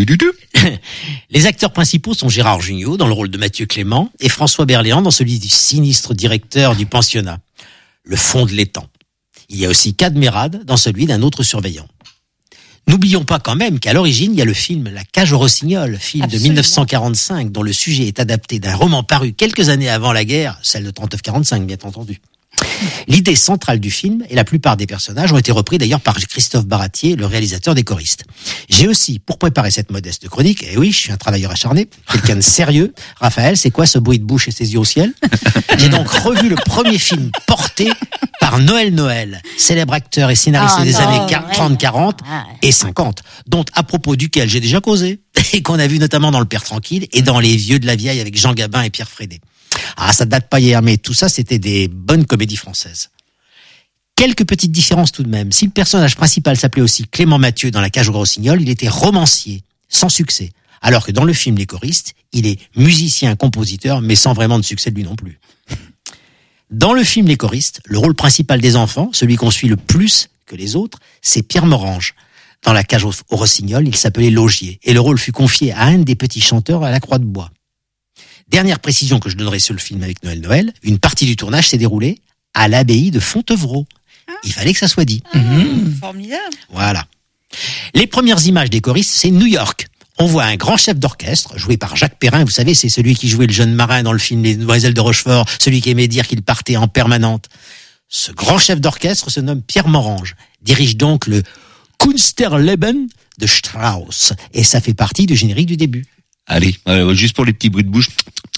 Les acteurs principaux sont Gérard Jugnot dans le rôle de Mathieu Clément et François Berléand dans celui du sinistre directeur du pensionnat, le fond de l'étang. Il y a aussi Cadmerade dans celui d'un autre surveillant. N'oublions pas quand même qu'à l'origine, il y a le film La Cage aux Rossignols, film de 1945, dont le sujet est adapté d'un roman paru quelques années avant la guerre, celle de 39-45, bien entendu. L'idée centrale du film et la plupart des personnages ont été repris d'ailleurs par Christophe Baratier, le réalisateur des choristes. J'ai aussi, pour préparer cette modeste chronique, et oui, je suis un travailleur acharné, quelqu'un de sérieux. Raphaël, c'est quoi ce bruit de bouche et ces yeux au ciel? J'ai donc revu le premier film porté par Noël, célèbre acteur et scénariste des années 30, 40 et 50, dont à propos duquel j'ai déjà causé, et qu'on a vu notamment dans Le Père Tranquille et dans Les Vieux de la Vieille avec Jean Gabin et Pierre Frédé. Ah, ça date pas hier, mais tout ça, c'était des bonnes comédies françaises. Quelques petites différences tout de même. Si le personnage principal s'appelait aussi Clément Mathieu dans La Cage aux Rossignols, il était romancier, sans succès. Alors que dans le film Les choristes, il est musicien, compositeur, mais sans vraiment de succès de lui non plus. Dans le film Les choristes, le rôle principal des enfants, celui qu'on suit le plus que les autres, c'est Pierre Morange. Dans La Cage aux Rossignols, il s'appelait Laugier, et le rôle fut confié à un des petits chanteurs à la Croix de Bois. Dernière précision que je donnerai sur le film avec Noël, une partie du tournage s'est déroulée à l'abbaye de Fontevraud. Il fallait que ça soit dit. Formidable. Voilà. Les premières images des choristes, c'est New York. On voit un grand chef d'orchestre, joué par Jacques Perrin, vous savez, c'est celui qui jouait le jeune marin dans le film Les Demoiselles de Rochefort, celui qui aimait dire qu'il partait en permanente. Ce grand chef d'orchestre se nomme Pierre Morange, dirige donc le Kunsterleben de Strauss, et ça fait partie du générique du début. Allez, juste pour les petits bruits de bouche.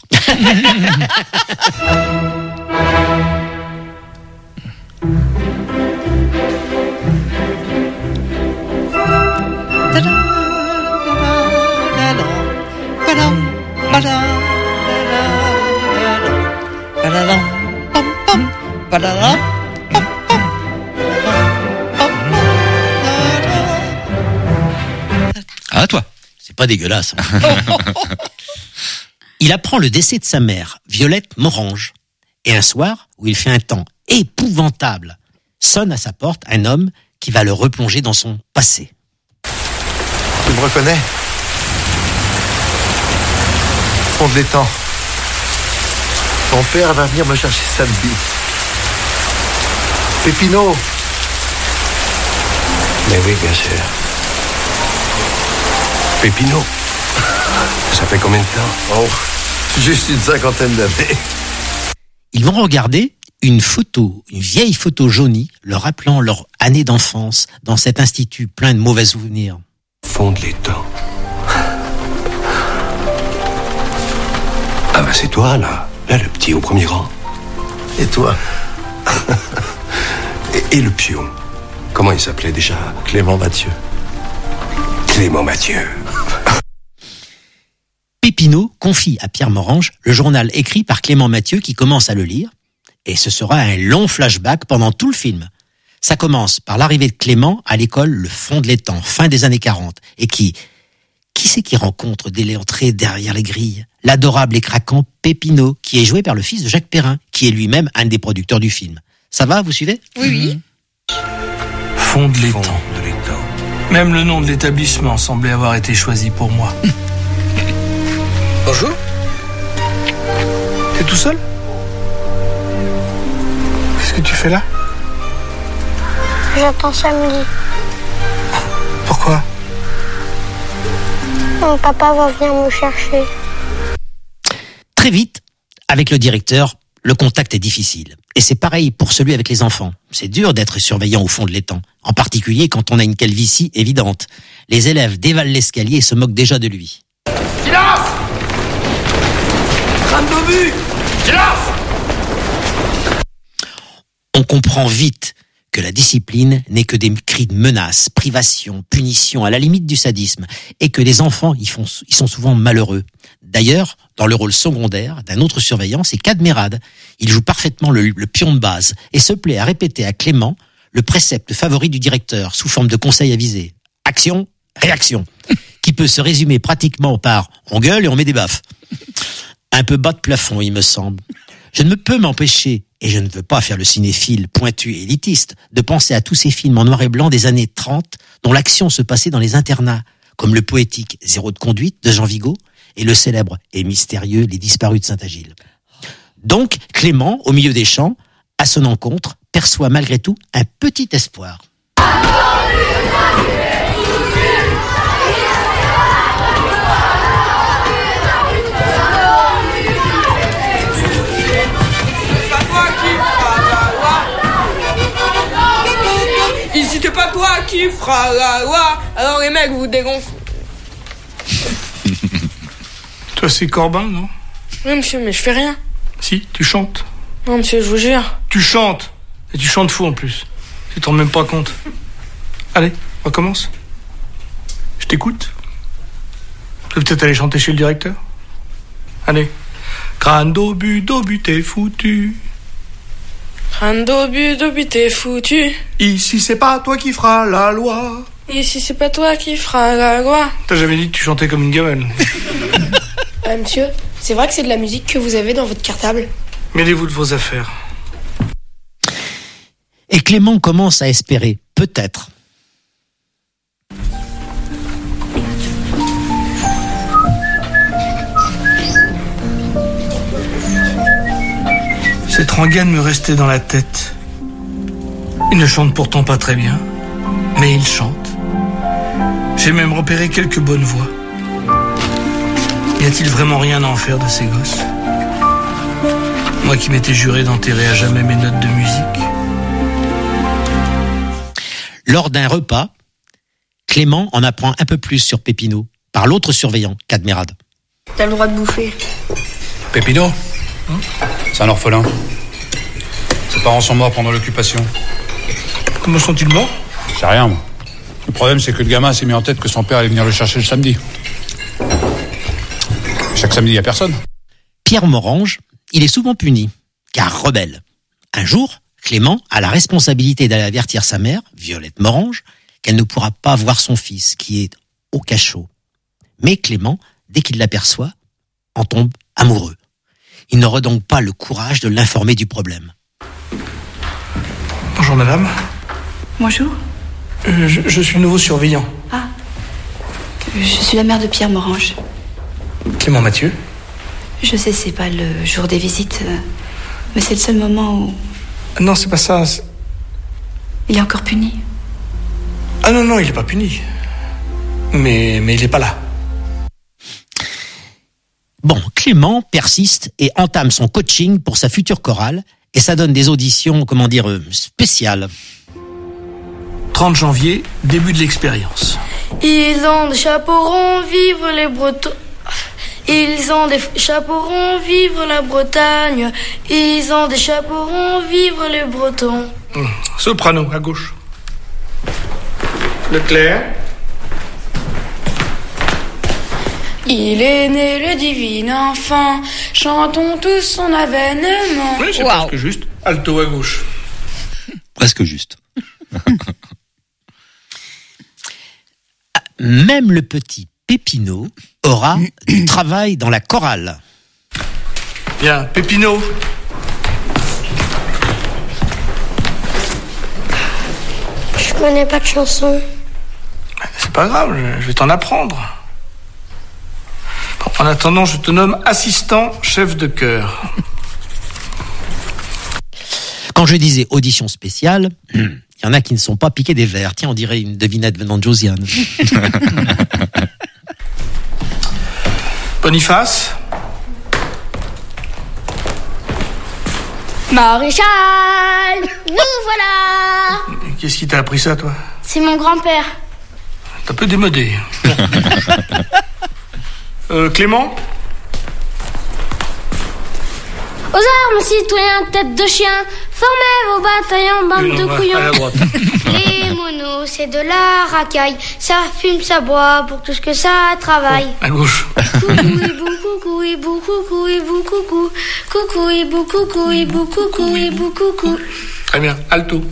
À toi. C'est pas dégueulasse. Hein. Il apprend le décès de sa mère, Violette Morange. Et un soir, où il fait un temps épouvantable, sonne à sa porte un homme qui va le replonger dans son passé. Tu me reconnais? Fond de l'étang. Ton père va venir me chercher samedi. Pépino. Mais oui, bien sûr. Pépino. Ça fait combien de temps? Oh, juste une cinquantaine d'années. Ils vont regarder une vieille photo jaunie, leur rappelant leur année d'enfance dans cet institut plein de mauvais souvenirs. Fond de l'étang. Ah bah c'est toi, là. Là, le petit au premier rang. Et toi? et le pion. Comment il s'appelait déjà? Clément Mathieu. Clément Mathieu. Pépino confie à Pierre Morange le journal écrit par Clément Mathieu qui commence à le lire, et ce sera un long flashback pendant tout le film. Ça commence par l'arrivée de Clément à l'école Le Fond de l'étang, fin des années 40, et qui c'est qui rencontre dès l'entrée derrière les grilles? L'adorable et craquant Pépino, qui est joué par le fils de Jacques Perrin, qui est lui-même un des producteurs du film. Ça va, vous suivez? Oui. Fond de l'étang. Même le nom de l'établissement semblait avoir été choisi pour moi. Bonjour. T'es tout seul? Qu'est-ce que tu fais là? J'attends samedi. Pourquoi? Mon papa va venir me chercher. Très vite, avec le directeur, le contact est difficile. Et c'est pareil pour celui avec les enfants. C'est dur d'être surveillant au fond de l'étang, en particulier quand on a une calvitie évidente. Les élèves dévalent l'escalier et se moquent déjà de lui. Silence! Crâne d'obus! Silence! On comprend vite que la discipline n'est que des cris de menaces, privations, punitions, à la limite du sadisme, et que les enfants ils sont souvent malheureux. D'ailleurs, dans le rôle secondaire d'un autre surveillant, c'est Cadmerade. Il joue parfaitement le pion de base et se plaît à répéter à Clément le précepte favori du directeur sous forme de conseil avisé. Action, réaction, qui peut se résumer pratiquement par on gueule et on met des baffes. Un peu bas de plafond, il me semble. Je ne peux m'empêcher, et je ne veux pas faire le cinéphile pointu et élitiste, de penser à tous ces films en noir et blanc des années 30 dont l'action se passait dans les internats, comme le poétique Zéro de conduite de Jean Vigo et le célèbre et mystérieux Les Disparus de Saint-Agile. Donc, Clément, au milieu des champs, à son encontre, perçoit malgré tout un petit espoir. Si c'est pas toi qui fera la loi, alors les mecs vous dégonflent. Toi c'est Corbin, non? Oui monsieur, mais je fais rien. Si, tu chantes. Non monsieur, je vous jure. Tu chantes. Et tu chantes fou en plus. Tu t'en rends même pas compte. Allez, on recommence. Je t'écoute. Tu veux peut-être aller chanter chez le directeur? Allez. Crâne d'obus, t'es foutu. Crâne d'obus, t'es foutu. Ici c'est pas toi qui feras la loi. Ici c'est pas toi qui feras la loi. T'as jamais dit que tu chantais comme une gamelle. Monsieur, c'est vrai que c'est de la musique que vous avez dans votre cartable? Mêlez-vous de vos affaires. Et Clément commence à espérer, peut-être. Cette rengaine me restait dans la tête. Il ne chante pourtant pas très bien, mais il chante. J'ai même repéré quelques bonnes voix. Y a-t-il vraiment rien à en faire de ces gosses? Moi qui m'étais juré d'enterrer à jamais mes notes de musique. Lors d'un repas, Clément en apprend un peu plus sur Pépino par l'autre surveillant, Cadmerade. T'as le droit de bouffer. Pépino, c'est un orphelin. Ses parents sont morts pendant l'occupation. Comment sont-ils morts? Je sais rien, moi. Le problème, c'est que le gamin s'est mis en tête que son père allait venir le chercher le samedi. Chaque samedi, il n'y a personne. Pierre Morange, il est souvent puni, car rebelle. Un jour, Clément a la responsabilité d'aller avertir sa mère, Violette Morange, qu'elle ne pourra pas voir son fils, qui est au cachot. Mais Clément, dès qu'il l'aperçoit, en tombe amoureux. Il n'aura donc pas le courage de l'informer du problème. Bonjour madame. Bonjour. Je suis le nouveau surveillant. Ah. Je suis la mère de Pierre Morange. Clément Mathieu. Je sais, c'est pas le jour des visites, mais c'est le seul moment où... Non, c'est pas ça. Il est encore puni. Ah non, il est pas puni. Mais il est pas là. Bon, Clément persiste et entame son coaching pour sa future chorale et ça donne des auditions, spéciales. 30 janvier, début de l'expérience. Ils ont des chapeaux ronds, vive les Bretons. Ils ont des chapeaux ronds, vive la Bretagne. Ils ont des chapeaux ronds, vive les Bretons. Soprano, à gauche. Leclerc. Il est né le divin enfant, chantons tous son avènement. Oui, c'est presque juste. Alto à gauche. Presque juste. Même le petit Pépinot aura du travail dans la chorale. Bien, Pépinot. Je connais pas de chanson. C'est pas grave, je vais t'en apprendre. Bon, en attendant, je te nomme assistant chef de chœur. Quand je disais audition spéciale, il y en a qui ne sont pas piqués des verres. Tiens, on dirait une devinette venant de Josiane. Boniface. Maréchal, nous voilà. Qu'est-ce qui t'a appris ça, toi? C'est mon grand-père. T'as un peu démodé. Clément. Aux armes, citoyens, tête de chien, formez vos bataillons, bande de couillons. Les monos, c'est de la racaille, ça fume, ça boit, pour tout ce que ça travaille. À gauche. Coucou, hibou, coucou, hibou, coucou, hibou, coucou. Coucou, hibou, coucou, hibou, coucou, hibou, coucou. Très bien, alto.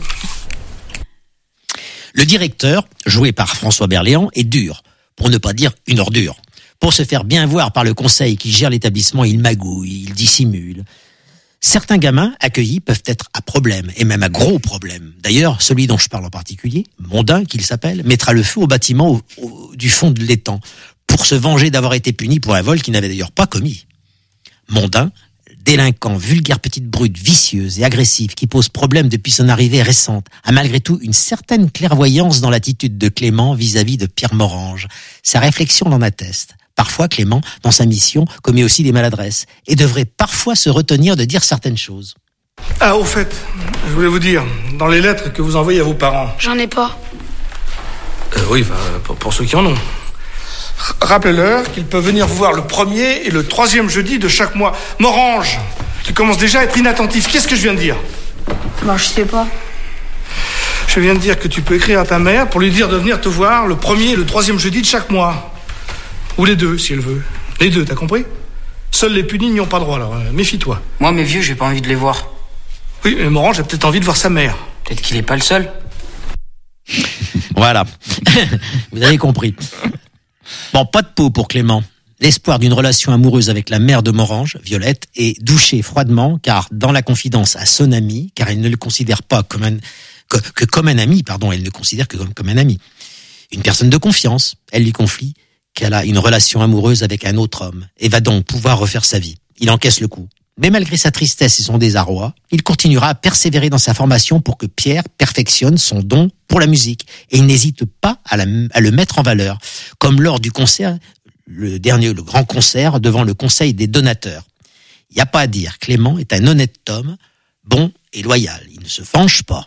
Le directeur, joué par François Berléand, est dur, pour ne pas dire une ordure. Pour se faire bien voir par le conseil qui gère l'établissement, il magouille, il dissimule. Certains gamins accueillis peuvent être à problème, et même à gros problème. D'ailleurs, celui dont je parle en particulier, Mondin qu'il s'appelle, mettra le feu au bâtiment du fond de l'étang, pour se venger d'avoir été puni pour un vol qu'il n'avait d'ailleurs pas commis. Mondin, délinquant, vulgaire petite brute, vicieuse et agressive, qui pose problème depuis son arrivée récente, a malgré tout une certaine clairvoyance dans l'attitude de Clément vis-à-vis de Pierre Morange. Sa réflexion l'en atteste. Parfois, Clément, dans sa mission, commet aussi des maladresses et devrait parfois se retenir de dire certaines choses. Ah, au fait, je voulais vous dire, dans les lettres que vous envoyez à vos parents... J'en ai pas. Oui, pour ceux qui en ont. Rappelez-leur qu'ils peuvent venir vous voir le 1er et le 3e jeudi de chaque mois. Morange, tu commences déjà à être inattentif. Qu'est-ce que je viens de dire? Je sais pas. Je viens de dire que tu peux écrire à ta mère pour lui dire de venir te voir le 1er et le 3e jeudi de chaque mois. Ou les deux, si elle veut. Les deux, t'as compris? Seuls les punis n'y ont pas droit, alors méfie-toi. Moi, mes vieux, j'ai pas envie de les voir. Oui, mais Morange a peut-être envie de voir sa mère. Peut-être qu'il est pas le seul. Voilà. Vous avez compris. Bon, pas de peau pour Clément. L'espoir d'une relation amoureuse avec la mère de Morange, Violette, est douché froidement, car dans la confidence à son ami, car elle ne le considère pas comme un ami, elle ne considère que comme un ami. Une personne de confiance, elle lui confie qu'elle a une relation amoureuse avec un autre homme, et va donc pouvoir refaire sa vie. Il encaisse le coup. Mais malgré sa tristesse et son désarroi, il continuera à persévérer dans sa formation pour que Pierre perfectionne son don pour la musique. Et il n'hésite pas à le mettre en valeur, comme lors du concert, le grand concert devant le conseil des donateurs. Il n'y a pas à dire, Clément est un honnête homme, bon et loyal. Il ne se fâche pas.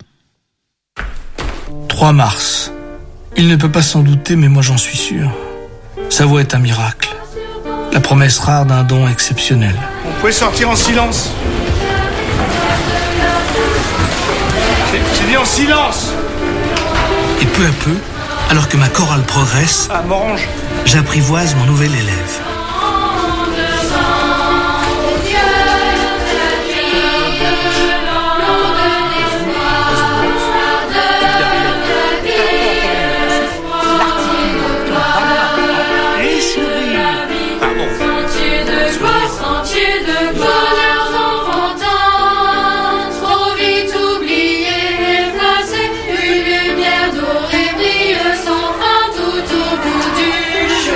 3 mars. Il ne peut pas s'en douter, mais moi j'en suis sûr. Sa voix est un miracle. La promesse rare d'un don exceptionnel. On pouvait sortir en silence. J'ai dit en silence. Et peu à peu, alors que ma chorale progresse, Morange, j'apprivoise mon nouvel élève. Une lumière dorée brille sans fin tout au bout du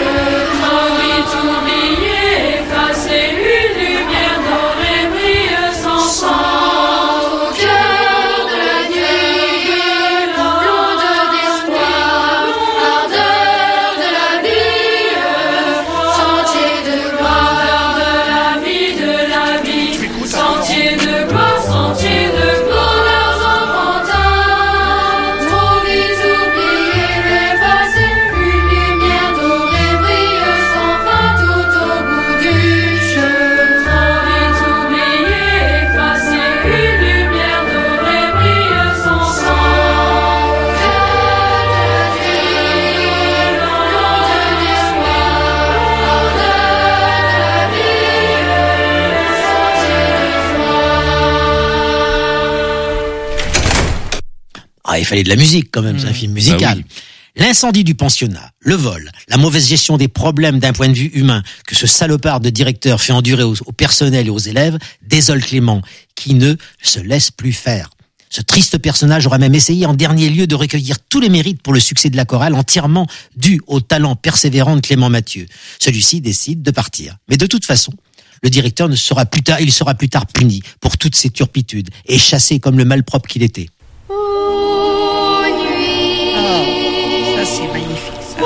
Ah, il fallait de la musique quand même, c'est un film musical. Bah oui. L'incendie du pensionnat, le vol, la mauvaise gestion des problèmes d'un point de vue humain que ce salopard de directeur fait endurer au personnel et aux élèves désole Clément, qui ne se laisse plus faire. Ce triste personnage aura même essayé en dernier lieu de recueillir tous les mérites pour le succès de la chorale, entièrement dû au talent persévérant de Clément Mathieu. Celui-ci décide de partir. Mais de toute façon, le directeur il sera plus tard puni pour toutes ses turpitudes et chassé comme le malpropre qu'il était. C'est magnifique, ça.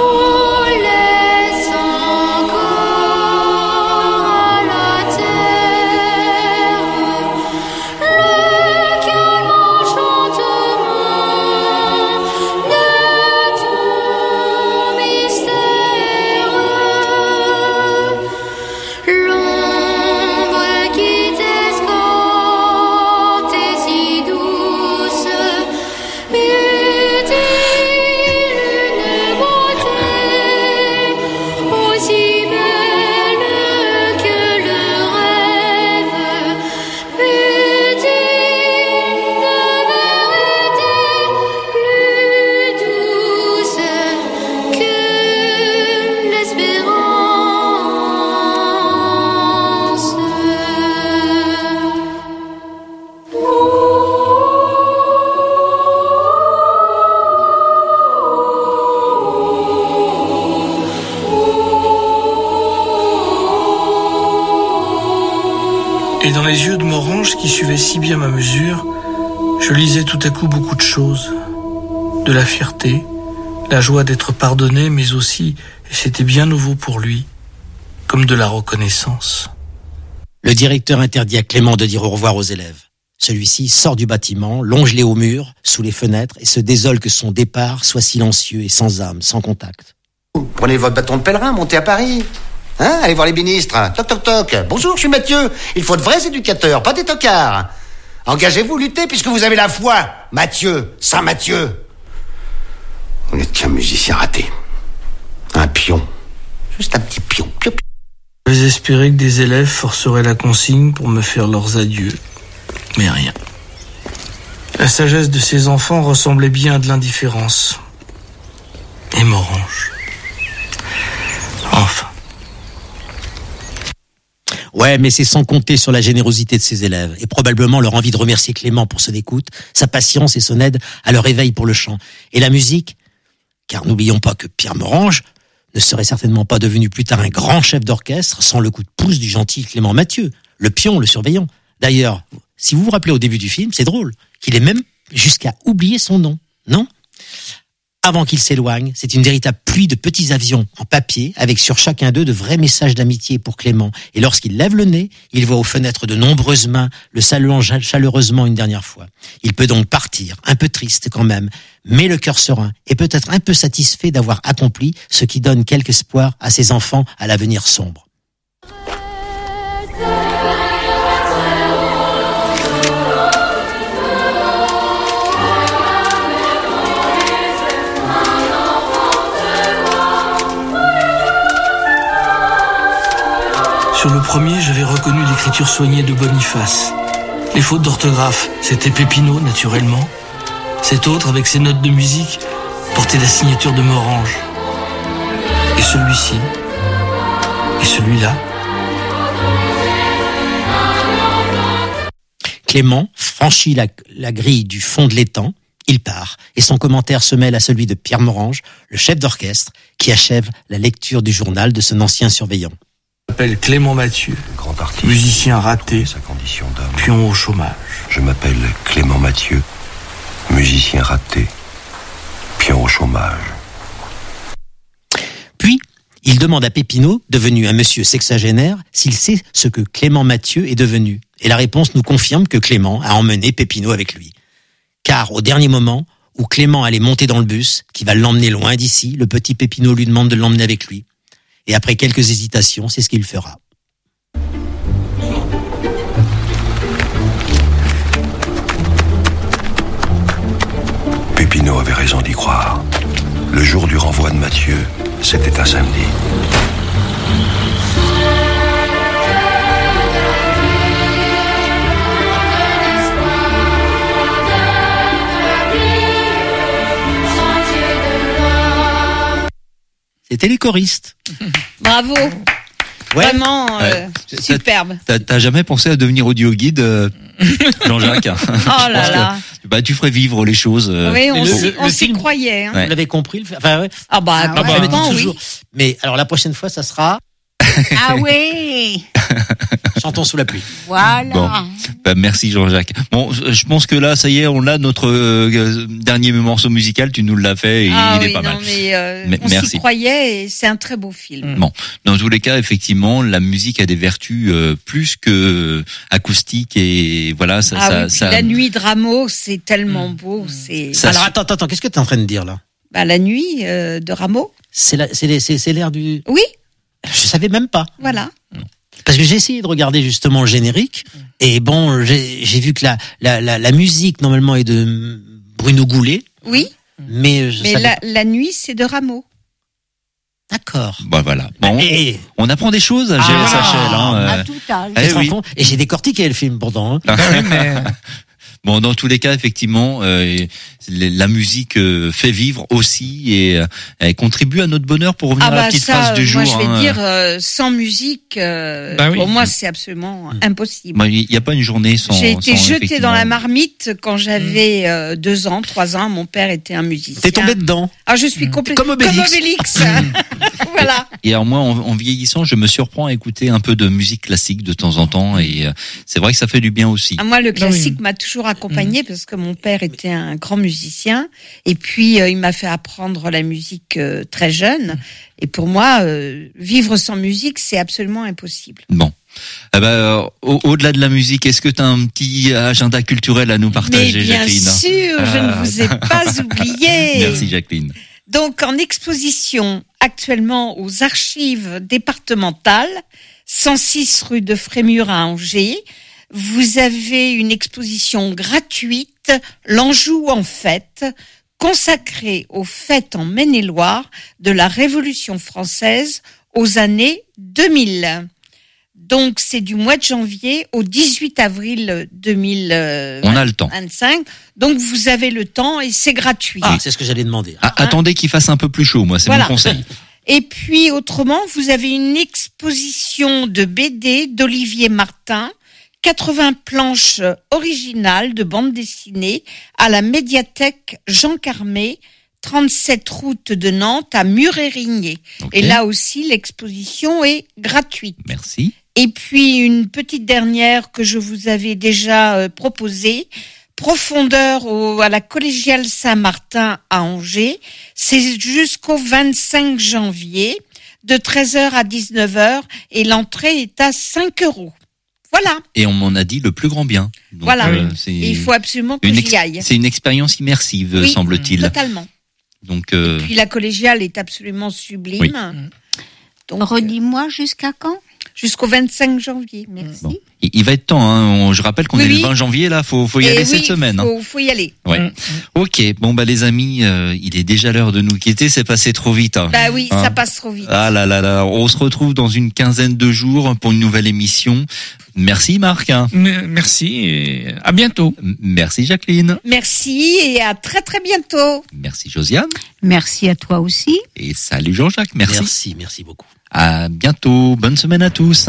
Et dans les yeux de Morange, qui suivait si bien ma mesure, je lisais tout à coup beaucoup de choses. De la fierté, la joie d'être pardonné, mais aussi, et c'était bien nouveau pour lui, comme de la reconnaissance. Le directeur interdit à Clément de dire au revoir aux élèves. Celui-ci sort du bâtiment, longe les hauts murs, sous les fenêtres, et se désole que son départ soit silencieux et sans âme, sans contact. Prenez votre bâton de pèlerin, montez à Paris. Hein, allez voir les ministres. Toc, toc, toc. Bonjour, je suis Mathieu. Il faut de vrais éducateurs, pas des tocards. Engagez-vous, luttez, puisque vous avez la foi. Mathieu, Saint Mathieu. Vous n'êtes qu'un musicien raté. Un pion. Juste un petit pion. Pion, pion. J'avais espéré que des élèves forceraient la consigne pour me faire leurs adieux. Mais rien. La sagesse de ces enfants ressemblait bien à de l'indifférence. Et Morange. Enfin. Ouais, mais c'est sans compter sur la générosité de ses élèves et probablement leur envie de remercier Clément pour son écoute, sa patience et son aide à leur éveil pour le chant. Et la musique, car n'oublions pas que Pierre Morange ne serait certainement pas devenu plus tard un grand chef d'orchestre sans le coup de pouce du gentil Clément Mathieu, le pion, le surveillant. D'ailleurs, si vous vous rappelez au début du film, c'est drôle qu'il ait même jusqu'à oublier son nom, non ? Avant qu'il s'éloigne, c'est une véritable pluie de petits avions en papier avec sur chacun d'eux de vrais messages d'amitié pour Clément. Et lorsqu'il lève le nez, il voit aux fenêtres de nombreuses mains le saluant chaleureusement une dernière fois. Il peut donc partir, un peu triste quand même, mais le cœur serein et peut-être un peu satisfait d'avoir accompli ce qui donne quelque espoir à ses enfants à l'avenir sombre. Sur le premier, j'avais reconnu l'écriture soignée de Boniface. Les fautes d'orthographe, c'était Pépineau, naturellement. Cet autre, avec ses notes de musique, portait la signature de Morange. Et celui-ci, et celui-là. Clément franchit la grille du fond de l'étang, il part, et son commentaire se mêle à celui de Pierre Morange, le chef d'orchestre, qui achève la lecture du journal de son ancien surveillant. Je m'appelle Clément Mathieu, musicien raté, pion au chômage. Je m'appelle Clément Mathieu, musicien raté, pion au chômage. Puis, il demande à Pépineau, devenu un monsieur sexagénaire, s'il sait ce que Clément Mathieu est devenu. Et la réponse nous confirme que Clément a emmené Pépineau avec lui. Car au dernier moment, où Clément allait monter dans le bus, qui va l'emmener loin d'ici, le petit Pépineau lui demande de l'emmener avec lui. Et après quelques hésitations, c'est ce qu'il fera. Pépineau avait raison d'y croire. Le jour du renvoi de Mathieu, c'était un samedi. C'était les choristes. Bravo. Ouais. Vraiment superbe. T'as jamais pensé à devenir audio guide, Jean-Jacques? Oh là là. Tu ferais vivre les choses. Oui, on s'y croyait. Hein. Ouais. Vous l'avez compris? Enfin, ouais. Ah bah, Oui. Mais alors la prochaine fois, ça sera. Ah oui. Chantons sous la pluie. Voilà. Bon. Merci Jean-Jacques. Bon, je pense que là, ça y est, on a notre dernier morceau musical. Tu nous l'as fait et il est pas mal. Mais on merci. s'y croyait et c'est un très beau film. Bon, dans tous les cas, effectivement, la musique a des vertus plus que acoustiques et voilà. La nuit de Rameau, c'est tellement beau. Alors attends, qu'est-ce que tu es en train de dire là? Bah la nuit de Rameau. C'est l'air du. Oui. Je savais même pas. Voilà. Parce que j'ai essayé de regarder justement le générique et bon, j'ai vu que la musique normalement est de Bruno Goulet. Oui. Mais la nuit, c'est de Rameau. D'accord. Bah voilà. Bon, on apprend des choses à GSHL. À tout âge. Et j'ai décortiqué le film pourtant. Hein. Bon, dans tous les cas, effectivement, la musique fait vivre aussi et elle contribue à notre bonheur pour revenir à la petite phrase du jour. Moi, je vais dire, sans musique, pour moi, c'est absolument impossible. Il n'y a pas une journée sans. J'ai été jetée dans la marmite quand j'avais 2 ans, 3 ans. Mon père était un musicien. T'es tombé dedans. Ah, je suis complètement comme Obélix. Voilà. Et alors moi, en vieillissant, je me surprends à écouter un peu de musique classique de temps en temps et c'est vrai que ça fait du bien aussi. Moi, le classique m'a toujours accompagné parce que mon père était un grand musicien et puis il m'a fait apprendre la musique très jeune et pour moi vivre sans musique c'est absolument impossible. Bon. Au-delà de la musique, est-ce que tu as un petit agenda culturel à nous partager, Mais bien Jacqueline? sûr, je ne vous ai pas oublié. Merci Jacqueline. Donc en exposition actuellement aux archives départementales 106 rue de Frémur à Angers, vous avez une exposition gratuite, l'Anjou en fête, consacrée aux fêtes en Maine-et-Loire de la Révolution française aux années 2000. Donc, c'est du mois de janvier au 18 avril 2025. On a le temps. Donc, vous avez le temps et c'est gratuit. C'est ce que j'allais demander. Attendez qu'il fasse un peu plus chaud, moi, c'est mon conseil. Et puis, autrement, vous avez une exposition de BD d'Olivier Martin, 80 planches originales de bande dessinée à la médiathèque Jean Carmé, 37 route de Nantes à Murérigné. Okay. Et là aussi, l'exposition est gratuite. Merci. Et puis, une petite dernière que je vous avais déjà proposée, Profondeur à la collégiale Saint-Martin à Angers. C'est jusqu'au 25 janvier, de 13h à 19h, et l'entrée est à 5 €. Voilà. Et on m'en a dit le plus grand bien. Donc, voilà. Et il faut absolument que j'y aille. C'est une expérience immersive, semble-t-il. Totalement. Donc, et puis la collégiale est absolument sublime. Oui. Donc, redis-moi jusqu'à quand? Jusqu'au 25 janvier. Merci. Bon. Il va être temps, hein. Je rappelle qu'on est le 20 janvier, là. Faut y aller cette semaine. Faut y aller. Ouais. Ok. Bon, les amis, il est déjà l'heure de nous quitter. C'est passé trop vite. Hein. Oui, ça passe trop vite. Ah là. On se retrouve dans une quinzaine de jours pour une nouvelle émission. Merci, Marc. Merci et à bientôt. Merci, Jacqueline. Merci et à très, très bientôt. Merci, Josiane. Merci à toi aussi. Et salut, Jean-Jacques. Merci. Merci beaucoup. À bientôt. Bonne semaine à tous.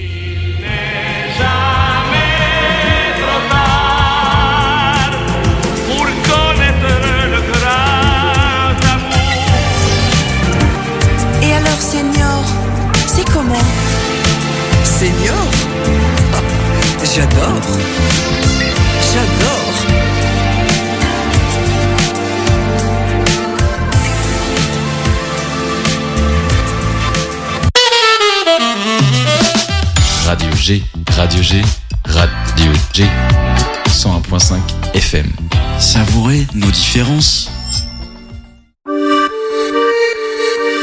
Et alors, Senior, c'est comment? Senior? J'adore. Radio G, 101.5 FM. Savourez nos différences.